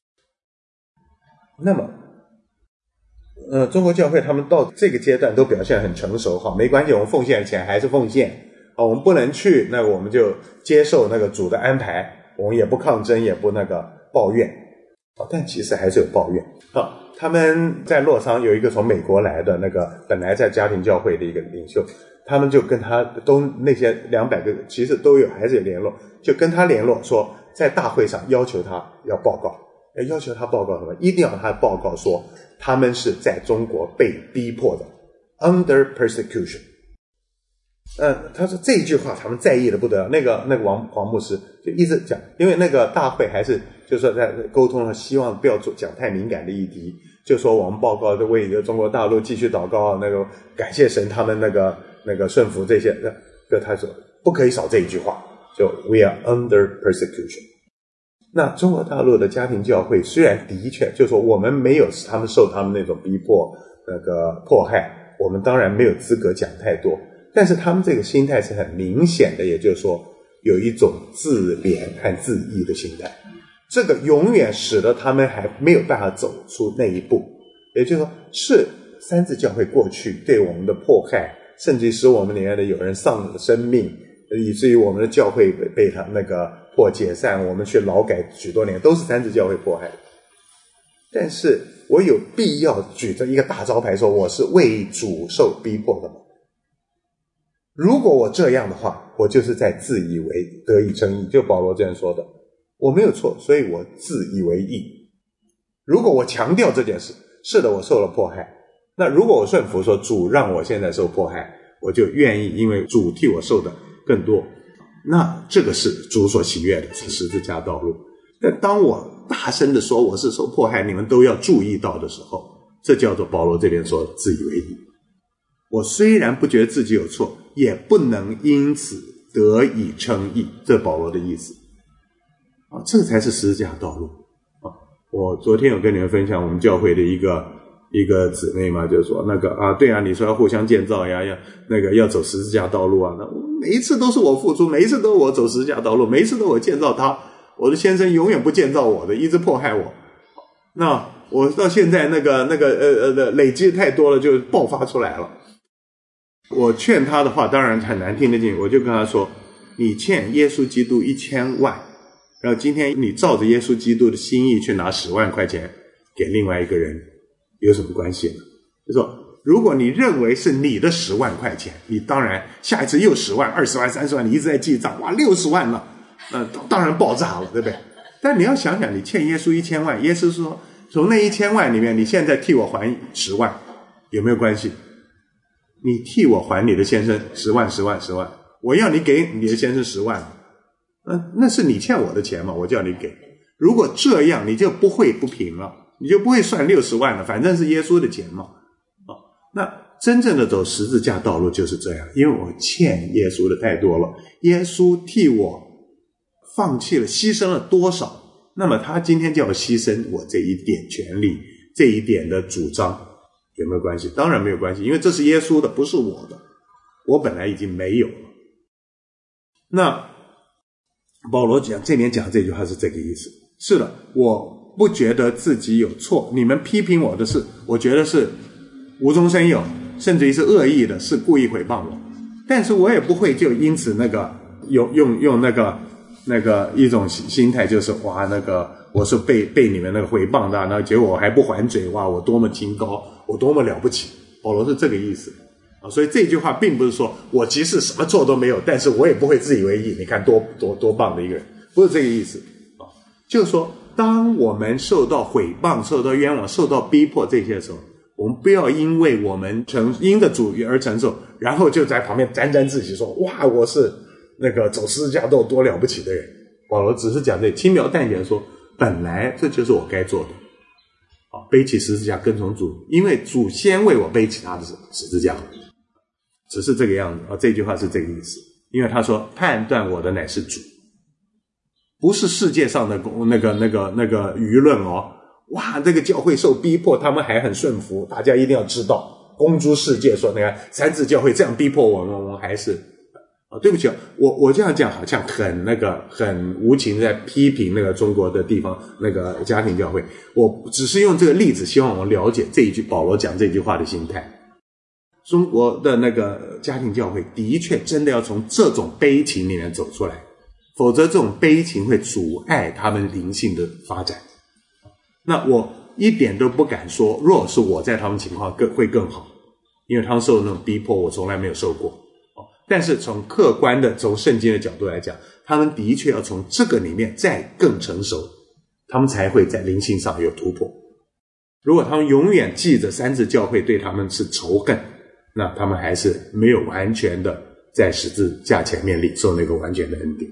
那么呃，中国教会他们到这个阶段都表现很成熟，好，没关系，我们奉献的钱还是奉献啊，我们不能去，那我们就接受那个主的安排，我们也不抗争，也不那个抱怨啊，但其实还是有抱怨啊。他们在洛桑有一个从美国来的那个本来在家庭教会的一个领袖，他们就跟他都那些两百个其实都有还是有联络，就跟他联络说在大会上要求他要报告，要求他报告什么？一定要他报告说他们是在中国被逼迫的 under persecution。呃，他说这句话他们在意的不得了，那个那个王黄牧师就一直讲，因为那个大会还是就是说在沟通，希望不要做讲太敏感的议题，就说我们报告的为中国大陆继续祷告，那个感谢神他们那个那个顺服这些，就他说不可以少这一句话，就 we are under persecution。那中国大陆的家庭教会虽然的确就是说我们没有他们受他们那种逼迫那个迫害，我们当然没有资格讲太多，但是他们这个心态是很明显的，也就是说有一种自怜和自义的心态，这个永远使得他们还没有办法走出那一步。也就是说是三自教会过去对我们的迫害，甚至使我们里面的有人丧了生命，以至于我们的教会被他那个迫解散，我们去劳改许多年，都是三自教会迫害的。但是我有必要举着一个大招牌说我是为主受逼迫的吗？如果我这样的话，我就是在自以为得以称义，就保罗这样说的，我没有错，所以我自以为义。 如果我强调这件事，是的，我受了迫害，那如果我顺服说主让我现在受迫害，我就愿意因为主替我受的更多，那这个是主所喜悦的，是十字架道路。但当我大声的说我是受迫害，你们都要注意到的时候，这叫做保罗这边说的自以为义。我虽然不觉得自己有错，也不能因此得以称义，这保罗的意思啊，这才是十字架道路啊。我昨天有跟你们分享我们教会的一个一个姊妹嘛，就是说那个啊，对啊，你说要互相建造呀，要那个要走十字架道路啊，那每一次都是我付出，每一次都是我走十字架道路，每一次都我建造他，我的先生永远不建造我的，一直迫害我。那我到现在那个那个呃呃累积太多了，就爆发出来了。我劝他的话当然很难听得进，我就跟他说，你欠耶稣基督一千万，然后今天你照着耶稣基督的心意去拿十万块钱给另外一个人，有什么关系呢？就说如果你认为是你的十万块钱，你当然下一次又十万、二十万、三十万，你一直在记账，哇，六十万了，那当然爆炸了，对不对？但你要想想，你欠耶稣一千万，耶稣说从那一千万里面，你现在替我还十万，有没有关系？你替我还你的先生十万十万十万，我要你给你的先生十万，那那是你欠我的钱嘛，我叫你给。如果这样，你就不会不平了，你就不会算六十万了，反正是耶稣的钱嘛。啊，那真正的走十字架道路就是这样，因为我欠耶稣的太多了，耶稣替我放弃了，牺牲了多少，那么他今天叫我牺牲我这一点权利，这一点的主张，有没有关系？当然没有关系，因为这是耶稣的，不是我的，我本来已经没有了。那保罗讲这边讲这句话是这个意思。是的，我不觉得自己有错，你们批评我的是，我觉得是无中生有，甚至于是恶意的，是故意诽谤我，但是我也不会就因此那个用用用那个那个一种心态，就是哇，那个我是被被你们那个诽谤的，那结果我还不还嘴，哇，我多么清高，我多么了不起。保罗是这个意思啊，所以这句话并不是说我即使什么错都没有，但是我也不会自以为义，你看多多多棒的一个人，不是这个意思啊。就是说，当我们受到诽谤、受到冤枉、受到逼迫这些时候，我们不要因为我们承因着主而承受，然后就在旁边沾沾自喜说，哇，我是那个走十字架都多了不起的人。保罗只是讲这轻描淡写说，本来这就是我该做的，啊，背起十字架跟从主，因为主先为我背起他的十字架，只是这个样子啊。这句话是这个意思，因为他说判断我的乃是主，不是世界上的那个那个那个舆论哦。哇，这个教会受逼迫，他们还很顺服，大家一定要知道，公诸世界说那个三自教会这样逼迫我们，我们还是啊，对不起，我我这样讲好像很那个很无情在批评那个中国的地方那个家庭教会，我只是用这个例子，希望我们了解这一句保罗讲这句话的心态。中国的那个家庭教会的确真的要从这种悲情里面走出来，否则这种悲情会阻碍他们灵性的发展。那我一点都不敢说，若是我在他们情况更会更好，因为他们受那种逼迫，我从来没有受过。但是从客观的从圣经的角度来讲，他们的确要从这个里面再更成熟，他们才会在灵性上有突破。如果他们永远记着三自教会对他们是仇恨，那他们还是没有完全的在十字架前面领受那个完全的恩典。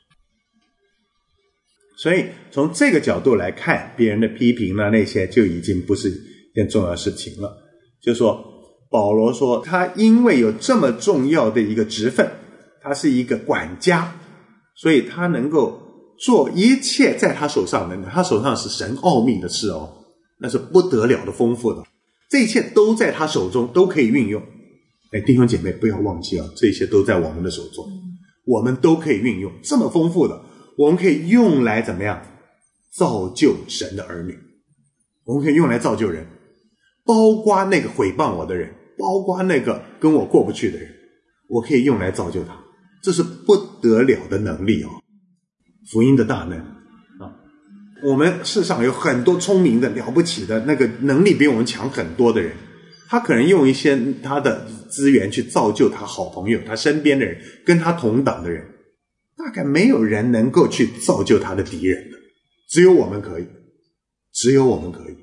所以从这个角度来看，别人的批评呢，那些就已经不是一件重要的事情了。就是说保罗说他因为有这么重要的一个职分，他是一个管家，所以他能够做一切在他手上的，他手上是神奥秘的事哦，那是不得了的丰富的，这一切都在他手中，都可以运用。哎，弟兄姐妹不要忘记啊，这一切都在我们的手中，我们都可以运用，这么丰富的，我们可以用来怎么样造就神的儿女，我们可以用来造就人，包括那个诽谤我的人，包括那个跟我过不去的人，我可以用来造就他，这是不得了的能力哦，福音的大能啊！我们世上有很多聪明的了不起的那个能力比我们强很多的人，他可能用一些他的资源去造就他好朋友，他身边的人，跟他同党的人，大概没有人能够去造就他的敌人的，只有我们可以。 只有我们可以。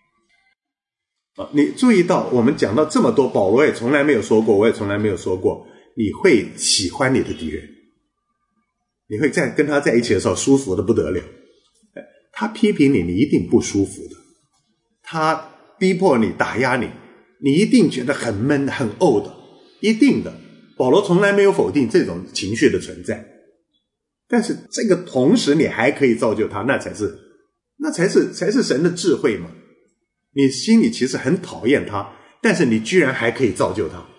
你注意到我们讲到这么多，保罗也从来没有说过，我也从来没有说过你会喜欢你的敌人，你会在跟他在一起的时候舒服的不得了。他批评你，你一定不舒服的，他逼迫你打压你，你一定觉得很闷很怄的，一定的。保罗从来没有否定这种情绪的存在，但是这个同时你还可以造就他，那才是那才是才是神的智慧嘛。你心里其实很讨厌他，但是你居然还可以造就他。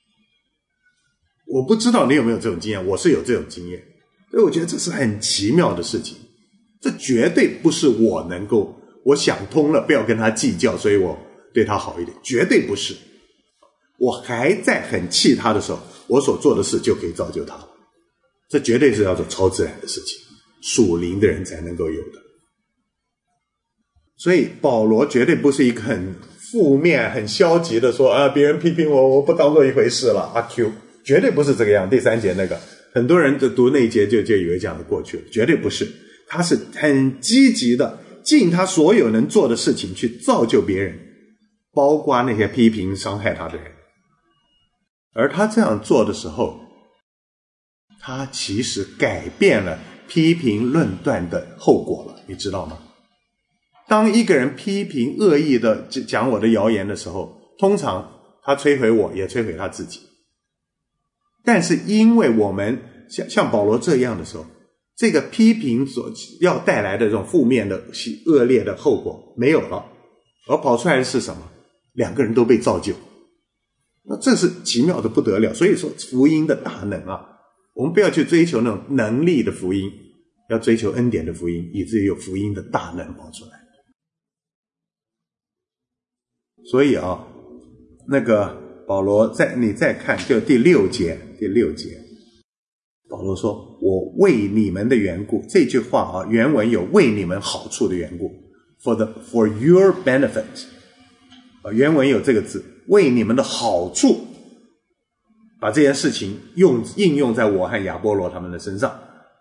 我不知道你有没有这种经验，我是有这种经验，所以我觉得这是很奇妙的事情。这绝对不是我能够我想通了不要跟他计较，所以我对他好一点，绝对不是。我还在很气他的时候，我所做的事就可以造就他，这绝对是要做超自然的事情，属灵的人才能够有的。所以保罗绝对不是一个很负面很消极的说啊，别人批评我我不当做一回事了，阿 Q 绝对不是这个样。第三节那个很多人就读那一节就就以为这样的过去了，绝对不是。他是很积极的尽他所有能做的事情去造就别人，包括那些批评伤害他的人。而他这样做的时候，他其实改变了批评论断的后果了，你知道吗？当一个人批评恶意的讲我的谣言的时候，通常他摧毁我也摧毁他自己。但是因为我们像像保罗这样的时候，这个批评所要带来的这种负面的恶劣的后果没有了，而跑出来的是什么？两个人都被造就。那这是奇妙的不得了。所以说福音的大能啊，我们不要去追求那种能力的福音，要追求恩典的福音，以至于有福音的大能跑出来。所以啊，那个保罗在你再看就第六节第六节保罗说我为你们的缘故，这句话啊，原文有为你们好处的缘故 for the for your benefit， 原文有这个字，为你们的好处，把这件事情用应用在我和亚波罗他们的身上，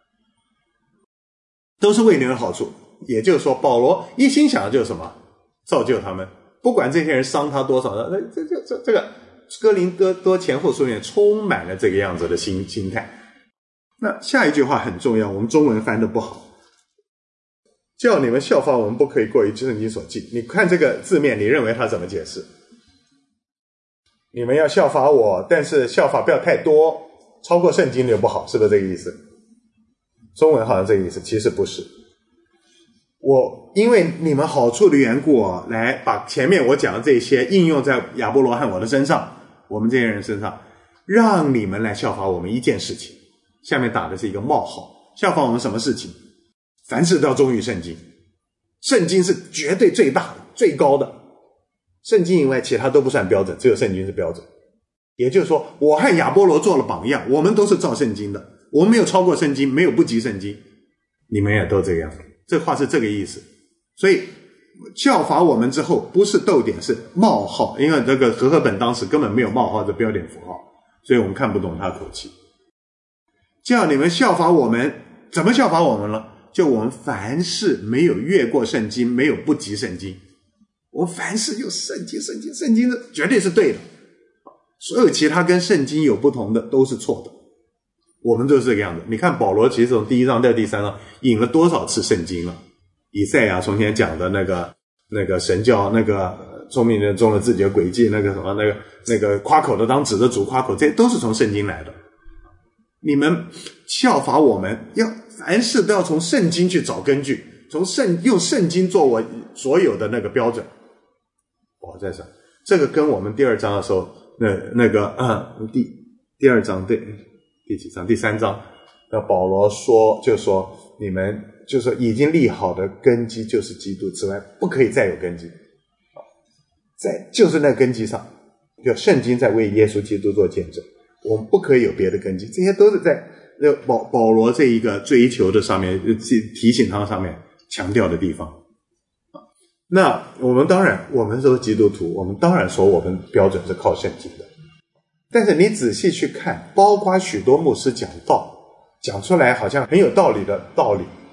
都是为你们的好处。也就是说保罗一心想的就是什么？造就他们，不管这些人伤他多少，这这这这个哥林多前后书里面充满了这个样子的心心态。那下一句话很重要，我们中文翻得不好，叫你们效法我们，不可以过于圣经所记。你看这个字面，你认为他怎么解释？你们要效法我，但是效法不要太多，超过圣经就不好，是不是这个意思？中文好像这个意思，其实不是。我因为你们好处的缘故，来把前面我讲的这些应用在亚波罗和我的身上，我们这些人身上，让你们来效法我们一件事情。下面打的是一个冒号，效法我们什么事情？凡事都要忠于圣经，圣经是绝对最大的最高的，圣经以外其他都不算标准，只有圣经是标准。也就是说我和亚波罗做了榜样，我们都是照圣经的，我们没有超过圣经，没有不及圣经，你们也都这样。这话是这个意思。所以效法我们之后不是逗点，是冒号，因为这个和合本当时根本没有冒号的标点符号，所以我们看不懂他的口气。叫你们效法我们，怎么效法我们了？就我们凡事没有越过圣经，没有不及圣经，我们凡事就圣经圣经圣经的绝对是对的，所有其他跟圣经有不同的都是错的，我们都是这个样子。你看保罗其实从第一章到第三章引了多少次圣经了，以赛亚从前讲的那个那个神教，那个聪明人中了自己的诡计，那个什么那个那个夸口的当指着主夸口，这都是从圣经来的。你们效法我们，要凡事都要从圣经去找根据，从圣用圣经做我所有的那个标准。我在想这个跟我们第二章的时候那那个啊第第二章对第几章第三章那保罗说就说你们就说已经立好的根基就是基督之外不可以再有根基，在就是那根基上，就圣经在为耶稣基督做见证，我们不可以有别的根基，这些都是在保保罗这一个追求的上面提醒他上面强调的地方。那我们当然我们都是基督徒，我们当然说我们标准是靠圣经的，但是你仔细去看，包括许多牧师讲道讲出来好像很有道理的道理，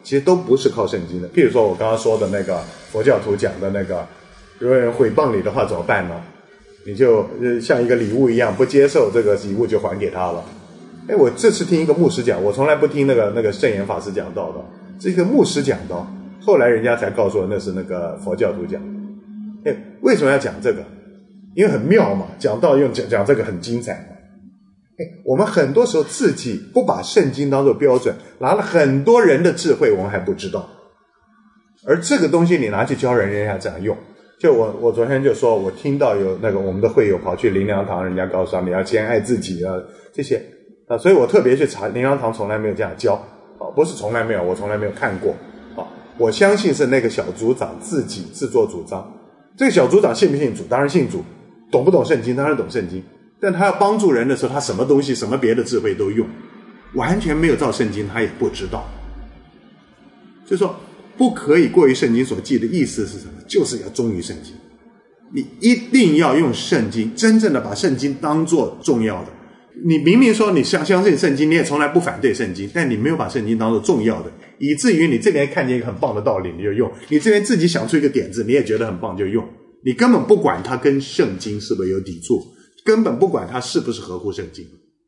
其实都不是靠圣经的。譬如说我刚刚说的那个佛教徒讲的那个，如果有人诽谤你的话怎么办呢？你就像一个礼物一样，不接受这个礼物就还给他了。哎，我这次听一个牧师讲，我从来不听那个那个圣严法师讲道的，这个牧师讲道，后来人家才告诉我那是那个佛教徒讲。哎，为什么要讲这个？因为很妙嘛，讲道用讲讲这个很精彩嘛。哎，我们很多时候自己不把圣经当作标准，拿了很多人的智慧，我们还不知道。而这个东西你拿去教人，人家这样用。就我我昨天就说，我听到有那个我们的会友跑去灵粮堂，人家告诉他你要先爱自己啊这些啊，所以我特别去查，灵粮堂从来没有这样教啊，不是从来没有，我从来没有看过啊。我相信是那个小组长自己自作主张。这个小组长信不信主？当然信主。懂不懂圣经？当然懂圣经。但他要帮助人的时候，他什么东西什么别的智慧都用，完全没有照圣经他也不知道。就是说不可以过于圣经所记的意思是什么？就是要忠于圣经。你一定要用圣经，真正的把圣经当作重要的。你明明说你相相信圣经，你也从来不反对圣经，但你没有把圣经当作重要的，以至于你这边看见一个很棒的道理你就用，你这边自己想出一个点子你也觉得很棒就用，你根本不管它跟圣经是不是有抵触，根本不管它是不是合乎圣经。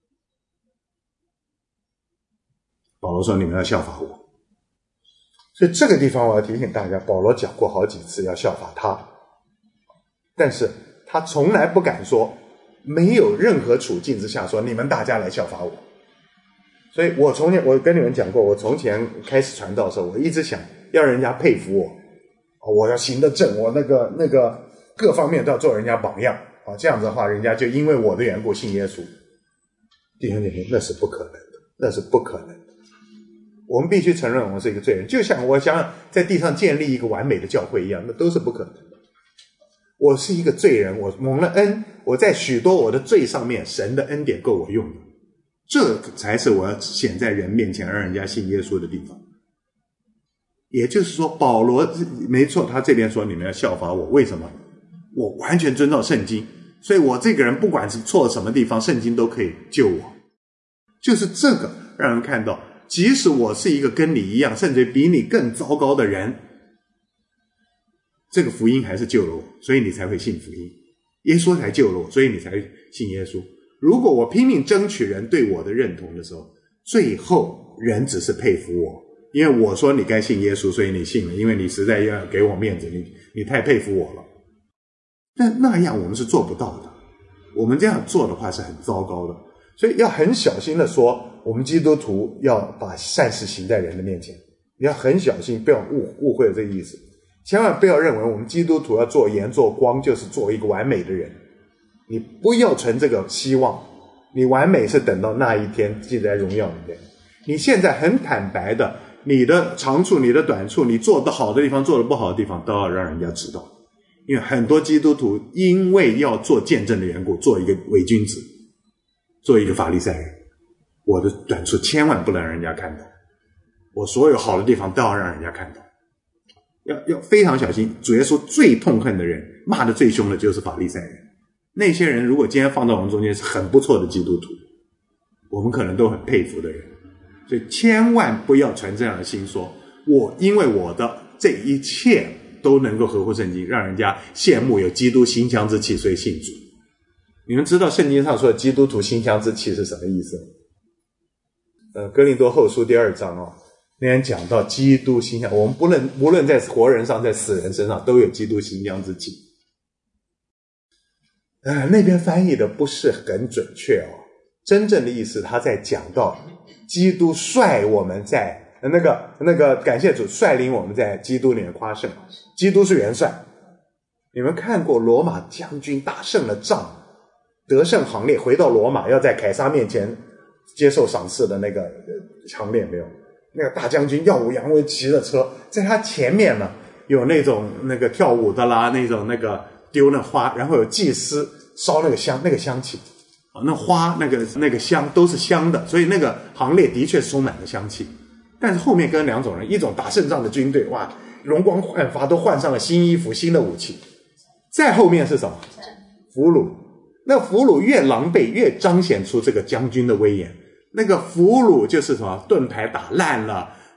保罗说你们要效法我，所以这个地方我要提醒大家，保罗讲过好几次要效法他，但是他从来不敢说，没有任何处境之下说你们大家来效法我。所以我从前我跟你们讲过，我从前开始传道的时候，我一直想要人家佩服我，我要行得正，我那个那个各方面都要做人家榜样啊，这样子的话人家就因为我的缘故信耶稣。弟兄姐妹，那是不可能的，那是不可能的。我们必须承认我们是一个罪人，就像我想在地上建立一个完美的教会一样，那都是不可能的。我是一个罪人，我蒙了恩，我在许多我的罪上面，神的恩典够我用的，这才是我要显在人面前让人家信耶稣的地方。也就是说保罗没错，他这边说你们要效法我，为什么？我完全遵照圣经，所以我这个人不管是错什么地方，圣经都可以救我。就是这个让人看到，即使我是一个跟你一样甚至比你更糟糕的人，这个福音还是救了我，所以你才会信福音。耶稣才救了我，所以你才信耶稣。如果我拼命争取人对我的认同的时候，最后人只是佩服我，因为我说你该信耶稣，所以你信了，因为你实在要给我面子，你你太佩服我了。但那样我们是做不到的，我们这样做的话是很糟糕的。所以要很小心的说，我们基督徒要把善事行在人的面前，你要很小心，不要误误会了这个意思。千万不要认为我们基督徒要做盐做光就是做一个完美的人，你不要存这个希望，你完美是等到那一天记在荣耀里面。你现在很坦白的，你的长处你的短处，你做得好的地方做得不好的地方都要让人家知道。因为很多基督徒因为要做见证的缘故，做一个伪君子，做一个法利赛人，我的短处千万不能让人家看到，我所有好的地方都要让人家看到。要要非常小心，主耶稣最痛恨的人，骂得最凶的就是法利赛人。那些人如果今天放到我们中间是很不错的基督徒，我们可能都很佩服的人。所以千万不要存这样的心说，我因为我的这一切都能够合乎圣经，让人家羡慕有基督馨香之气，所以信主。你们知道圣经上说的基督徒馨香之气是什么意思吗？呃，哥林多后书第二章哦，那边讲到基督馨香，我们不论无论在活人上在死人身上都有基督馨香之气。呃，那边翻译的不是很准确哦，真正的意思他在讲到基督率我们在那个那个感谢主率领我们在基督里面夸胜，基督是元帅。你们看过罗马将军打胜了仗，得胜行列回到罗马要在凯撒面前接受赏赐的那个行列没有？那个大将军耀武扬威骑着车，在他前面呢有那种那个跳舞的啦，那种那个丢那花，然后有祭司烧那个香，那个香气啊，那花那个那个香都是香的，所以那个行列的确充满了香气。但是后面跟两种人，一种打胜仗的军队，哇，容光焕发，都换上了新衣服新的武器。再后面是什么？俘虏。那俘虏越狼狈越彰显出这个将军的威严。那个俘虏就是什么？盾牌打烂了，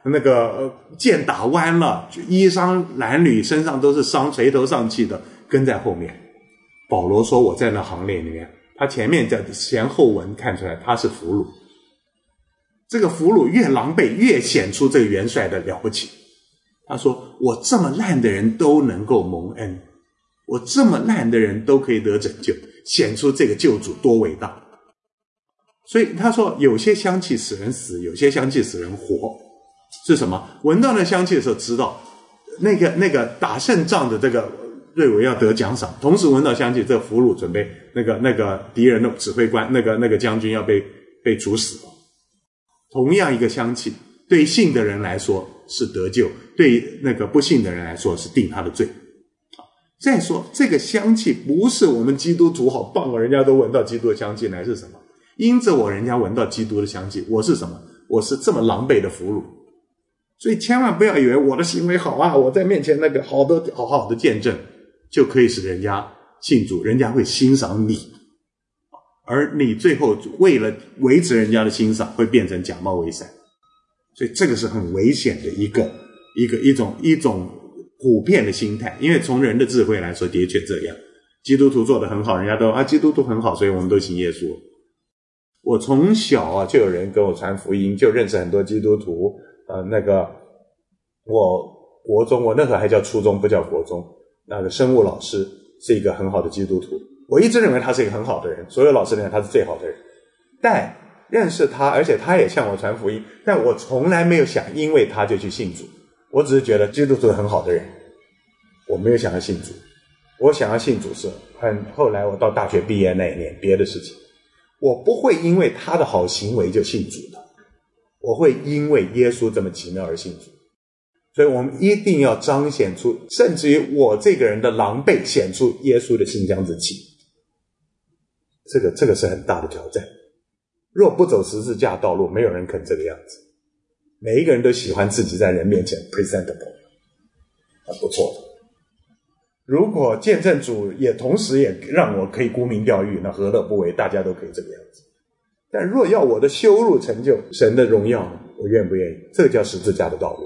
那个、呃、剑打弯了，衣裳褴褛，身上都是伤，垂头丧气的跟在后面。保罗说我在那行列里面，他前面的前后文看出来他是俘虏，这个俘虏越狼狈越显出这个元帅的了不起。他说我这么烂的人都能够蒙恩，我这么烂的人都可以得拯救，显出这个救主多伟大。所以他说有些香气使人死，有些香气使人活。是什么？闻到那香气的时候知道那个那个打胜仗的这个瑞维要得奖赏，同时闻到香气，这个俘虏准备那个那个敌人的指挥官那个那个将军要被被处死了。同样一个香气，对信的人来说是得救，对那个不信的人来说是定他的罪。再说这个香气不是我们基督徒好棒，人家都闻到基督的香气，乃是什么？因着我人家闻到基督的香气，我是什么？我是这么狼狈的俘虏。所以千万不要以为我的行为好啊，我在面前那个好多好好的见证就可以使人家信主，人家会欣赏你，而你最后为了维持人家的欣赏会变成假冒伪善。所以这个是很危险的一个一个一种一种普遍的心态，因为从人的智慧来说的确这样，基督徒做得很好，人家都啊基督徒很好，所以我们都信耶稣。我从小啊就有人跟我传福音，就认识很多基督徒。呃，那个我国中，我那时候还叫初中，不叫国中，那个生物老师是一个很好的基督徒，我一直认为他是一个很好的人，所有老师认为他是最好的人，但认识他，而且他也向我传福音，但我从来没有想因为他就去信主，我只是觉得基督徒是很好的人，我没有想要信主。我想要信主是很后来我到大学毕业那一年别的事情，我不会因为他的好行为就信主的，我会因为耶稣这么奇妙而信主。所以我们一定要彰显出，甚至于我这个人的狼狈显出耶稣的馨香之气，这个这个是很大的挑战。若不走十字架道路，没有人肯这个样子。每一个人都喜欢自己在人面前 presentable， 很不错的。如果见证主也同时也让我可以沽名钓誉，那何乐不为？大家都可以这个样子。但若要我的羞辱成就神的荣耀，我愿不愿意？这个叫十字架的道路。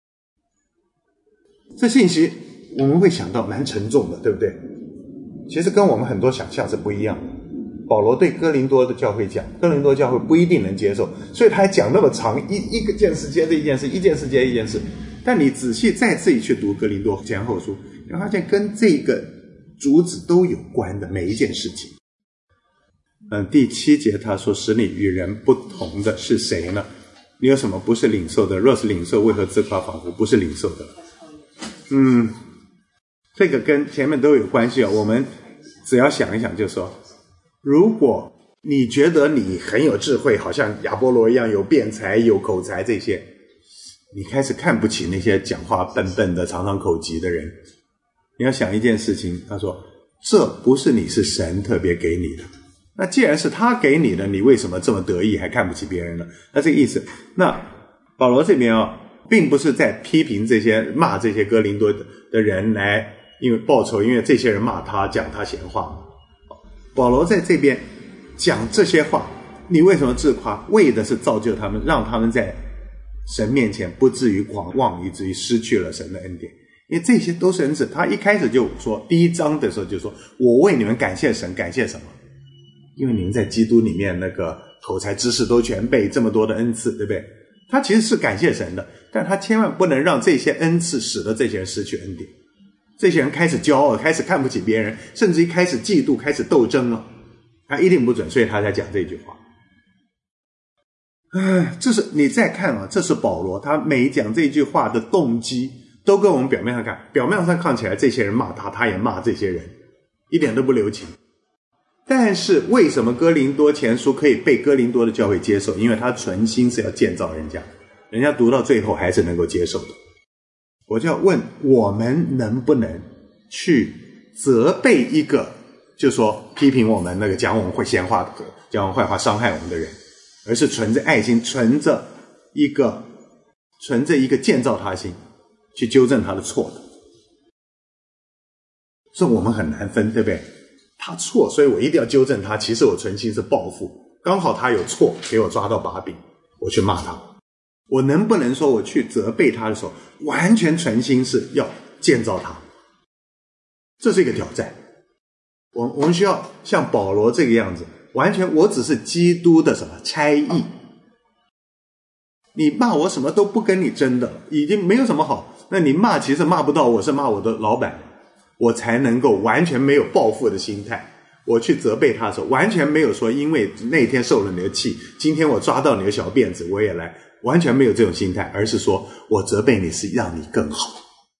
这信息我们会想到蛮沉重的，对不对？其实跟我们很多想象是不一样的。保罗对哥林多的教会讲，哥林多教会不一定能接受，所以他还讲那么长，一一个件事接着一件事，一件事接着一件事。但你仔细再自己去读哥林多前后书，你会发现跟这个主旨都有关的每一件事情。嗯，第七节他说，使你与人不同的是谁呢？你有什么不是领受的？若是领受，为何自夸，仿佛不是领受的？嗯，这个跟前面都有关系啊。我们只要想一想，就说，如果你觉得你很有智慧，好像亚波罗一样有辩才、有口才这些，你开始看不起那些讲话笨笨的、常常口急的人。你要想一件事情，他说，这不是你，是神特别给你的。那既然是他给你的，你为什么这么得意，还看不起别人呢？那这个意思，那保罗这边啊，并不是在批评这些骂这些哥林多的人来因为报仇，因为这些人骂他讲他闲话。保罗在这边讲这些话，你为什么自夸？为的是造就他们，让他们在神面前不至于狂妄，以至于失去了神的恩典。因为这些都是恩赐。他一开始就说，第一章的时候就说，我为你们感谢神。感谢什么？因为你们在基督里面那个口才知识都全备，这么多的恩赐，对不对？他其实是感谢神的，但他千万不能让这些恩赐使得这些人失去恩典。这些人开始骄傲，开始看不起别人，甚至于开始嫉妒，开始斗争了。他一定不准，所以他才讲这句话。唉，这是你再看啊，这是保罗他每讲这句话的动机都跟我们表面上看，表面上看起来这些人骂他，他也骂这些人，一点都不留情。但是为什么哥林多前书可以被哥林多的教会接受？因为他存心是要建造人家，人家读到最后还是能够接受的。我就要问，我们能不能去责备一个就说批评我们那个讲我们会闲话讲我们坏话伤害我们的人，而是存着爱心，存着一个存着一个建造他心去纠正他的错的？这我们很难分，对不对？他错，所以我一定要纠正他，其实我存心是报复，刚好他有错给我抓到把柄，我去骂他。 我能不能说我去责备他的时候，完全存心是要建造他？这是一个挑战。我我们需要像保罗这个样子，完全我只是基督的什么差役。你骂我什么都不跟你争的，已经没有什么好。那你骂其实骂不到我，是骂我的老板，我才能够完全没有报复的心态。我去责备他的时候，完全没有说因为那天受了你的气，今天我抓到你的小辫子我也来，完全没有这种心态，而是说我责备你是让你更好。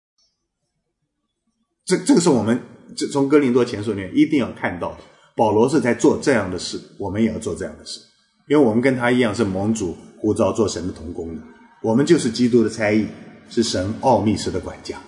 这这个是我们从哥林多前书里面一定要看到的。保罗是在做这样的事，我们也要做这样的事，因为我们跟他一样是蒙主呼召做神的同工的，我们就是基督的差役，是神奥秘式的管家。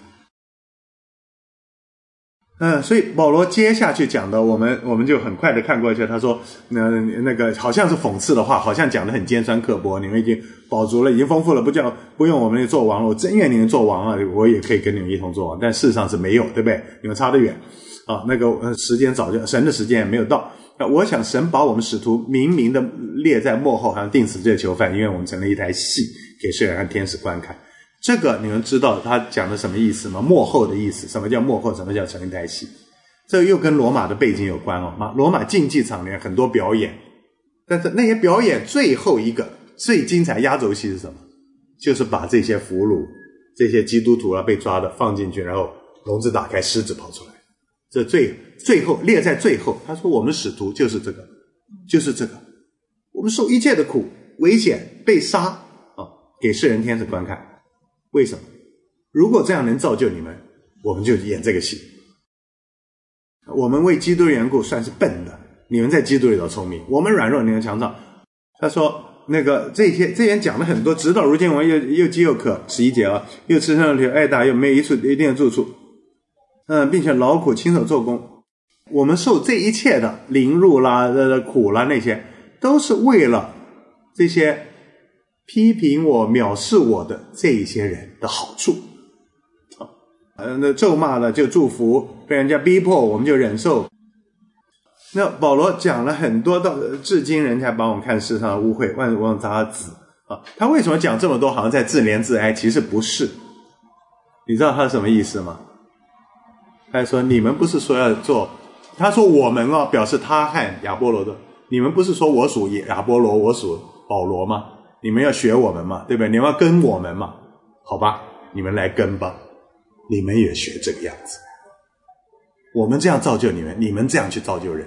嗯，所以保罗接下去讲的，我们我们就很快的看过去。他说，那那个好像是讽刺的话，好像讲得很尖酸刻薄。你们已经饱足了，已经丰富了，不叫不用我们做王了。我真愿你们做王啊，我也可以跟你们一同做王。但事实上是没有，对不对？你们差得远啊。那个时间早就神的时间也没有到。我想神把我们使徒明明的列在末后，好像定死罪囚犯，因为我们成了一台戏给世人和天使观看。这个你们知道他讲的什么意思吗？末后的意思。什么叫末后？什么叫成一台戏？这又跟罗马的背景有关哦。罗马竞技场里面很多表演，但是那些表演最后一个最精彩压轴戏是什么？就是把这些俘虏、这些基督徒啊被抓的放进去，然后笼子打开，狮子跑出来。这最最后列在最后。他说我们使徒就是这个，就是这个，我们受一切的苦、危险、被杀啊，给世人天使观看。为什么？如果这样能造就你们，我们就演这个戏。我们为基督的缘故算是笨的，你们在基督里头聪明，我们软弱，你们强壮。他说那个这些这边讲了很多，直到如今我们又又饥又渴，十一节啊，又吃上了挨打，又没有一处一定的住处，嗯，并且劳苦亲手做工。我们受这一切的凌辱啦、呃、苦啦，那些都是为了这些批评我、藐视我的这一些人的好处。呃，那咒骂了就祝福，被人家逼迫我们就忍受。那保罗讲了很多，到至今人家把我们看世上的污秽、万妄杂子啊。他为什么讲这么多，好像在自怜自哀？其实不是。你知道他是什么意思吗？他说你们不是说要做，他说我们哦，表示他和亚波罗的，你们不是说我属亚波罗，我属保罗吗？你们要学我们嘛，对不对？你们要跟我们嘛，好吧，你们来跟吧，你们也学这个样子。我们这样造就你们，你们这样去造就人。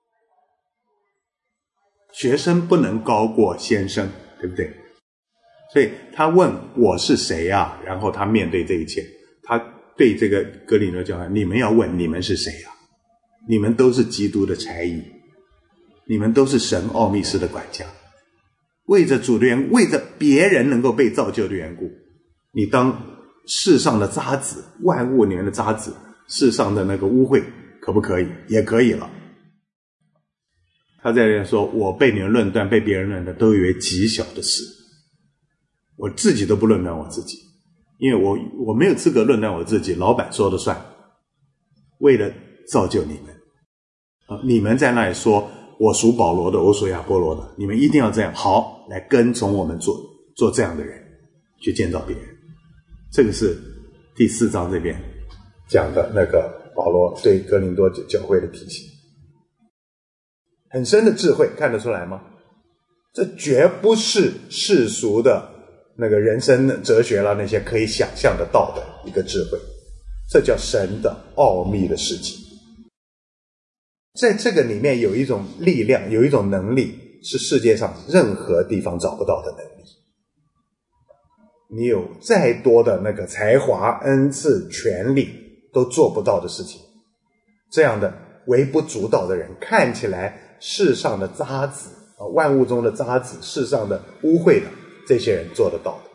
学生不能高过先生，对不对？所以他问我是谁啊？然后他面对这一切，他对这个哥林多教会，你们要问你们是谁啊？你们都是基督的差役，你们都是神奥秘式的管家，为着主的缘故，为着别人能够被造就的缘故，你当世上的渣子，万物里面的渣子，世上的那个污秽，可不可以？也可以了。他在这里说，我被你们论断，被别人论断，都以为极小的事。我自己都不论断我自己，因为我我没有资格论断我自己，老板说了算。为了造就你们，啊，你们在那里说我属保罗的，我属亚波罗的，你们一定要这样，好，来跟从我们做做这样的人，去建造别人。这个是第四章这边讲的那个保罗对哥林多教会的提醒，很深的智慧，看得出来吗？这绝不是世俗的那个人生哲学啦，那些可以想象得到的一个智慧，这叫神的奥秘的事情。在这个里面有一种力量，有一种能力，是世界上任何地方找不到的能力。你有再多的那个才华、恩赐、权力都做不到的事情，这样的微不足道的人，看起来世上的渣子，万物中的渣子，世上的污秽的，这些人做得到的。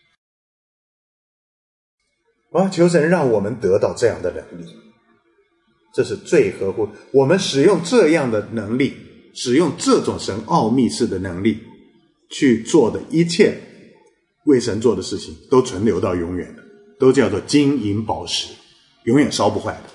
我要求神让我们得到这样的能力，这是最合乎我们使用这样的能力，使用这种神奥秘式的能力去做的一切为神做的事情，都存留到永远的，都叫做金银宝石，永远烧不坏的。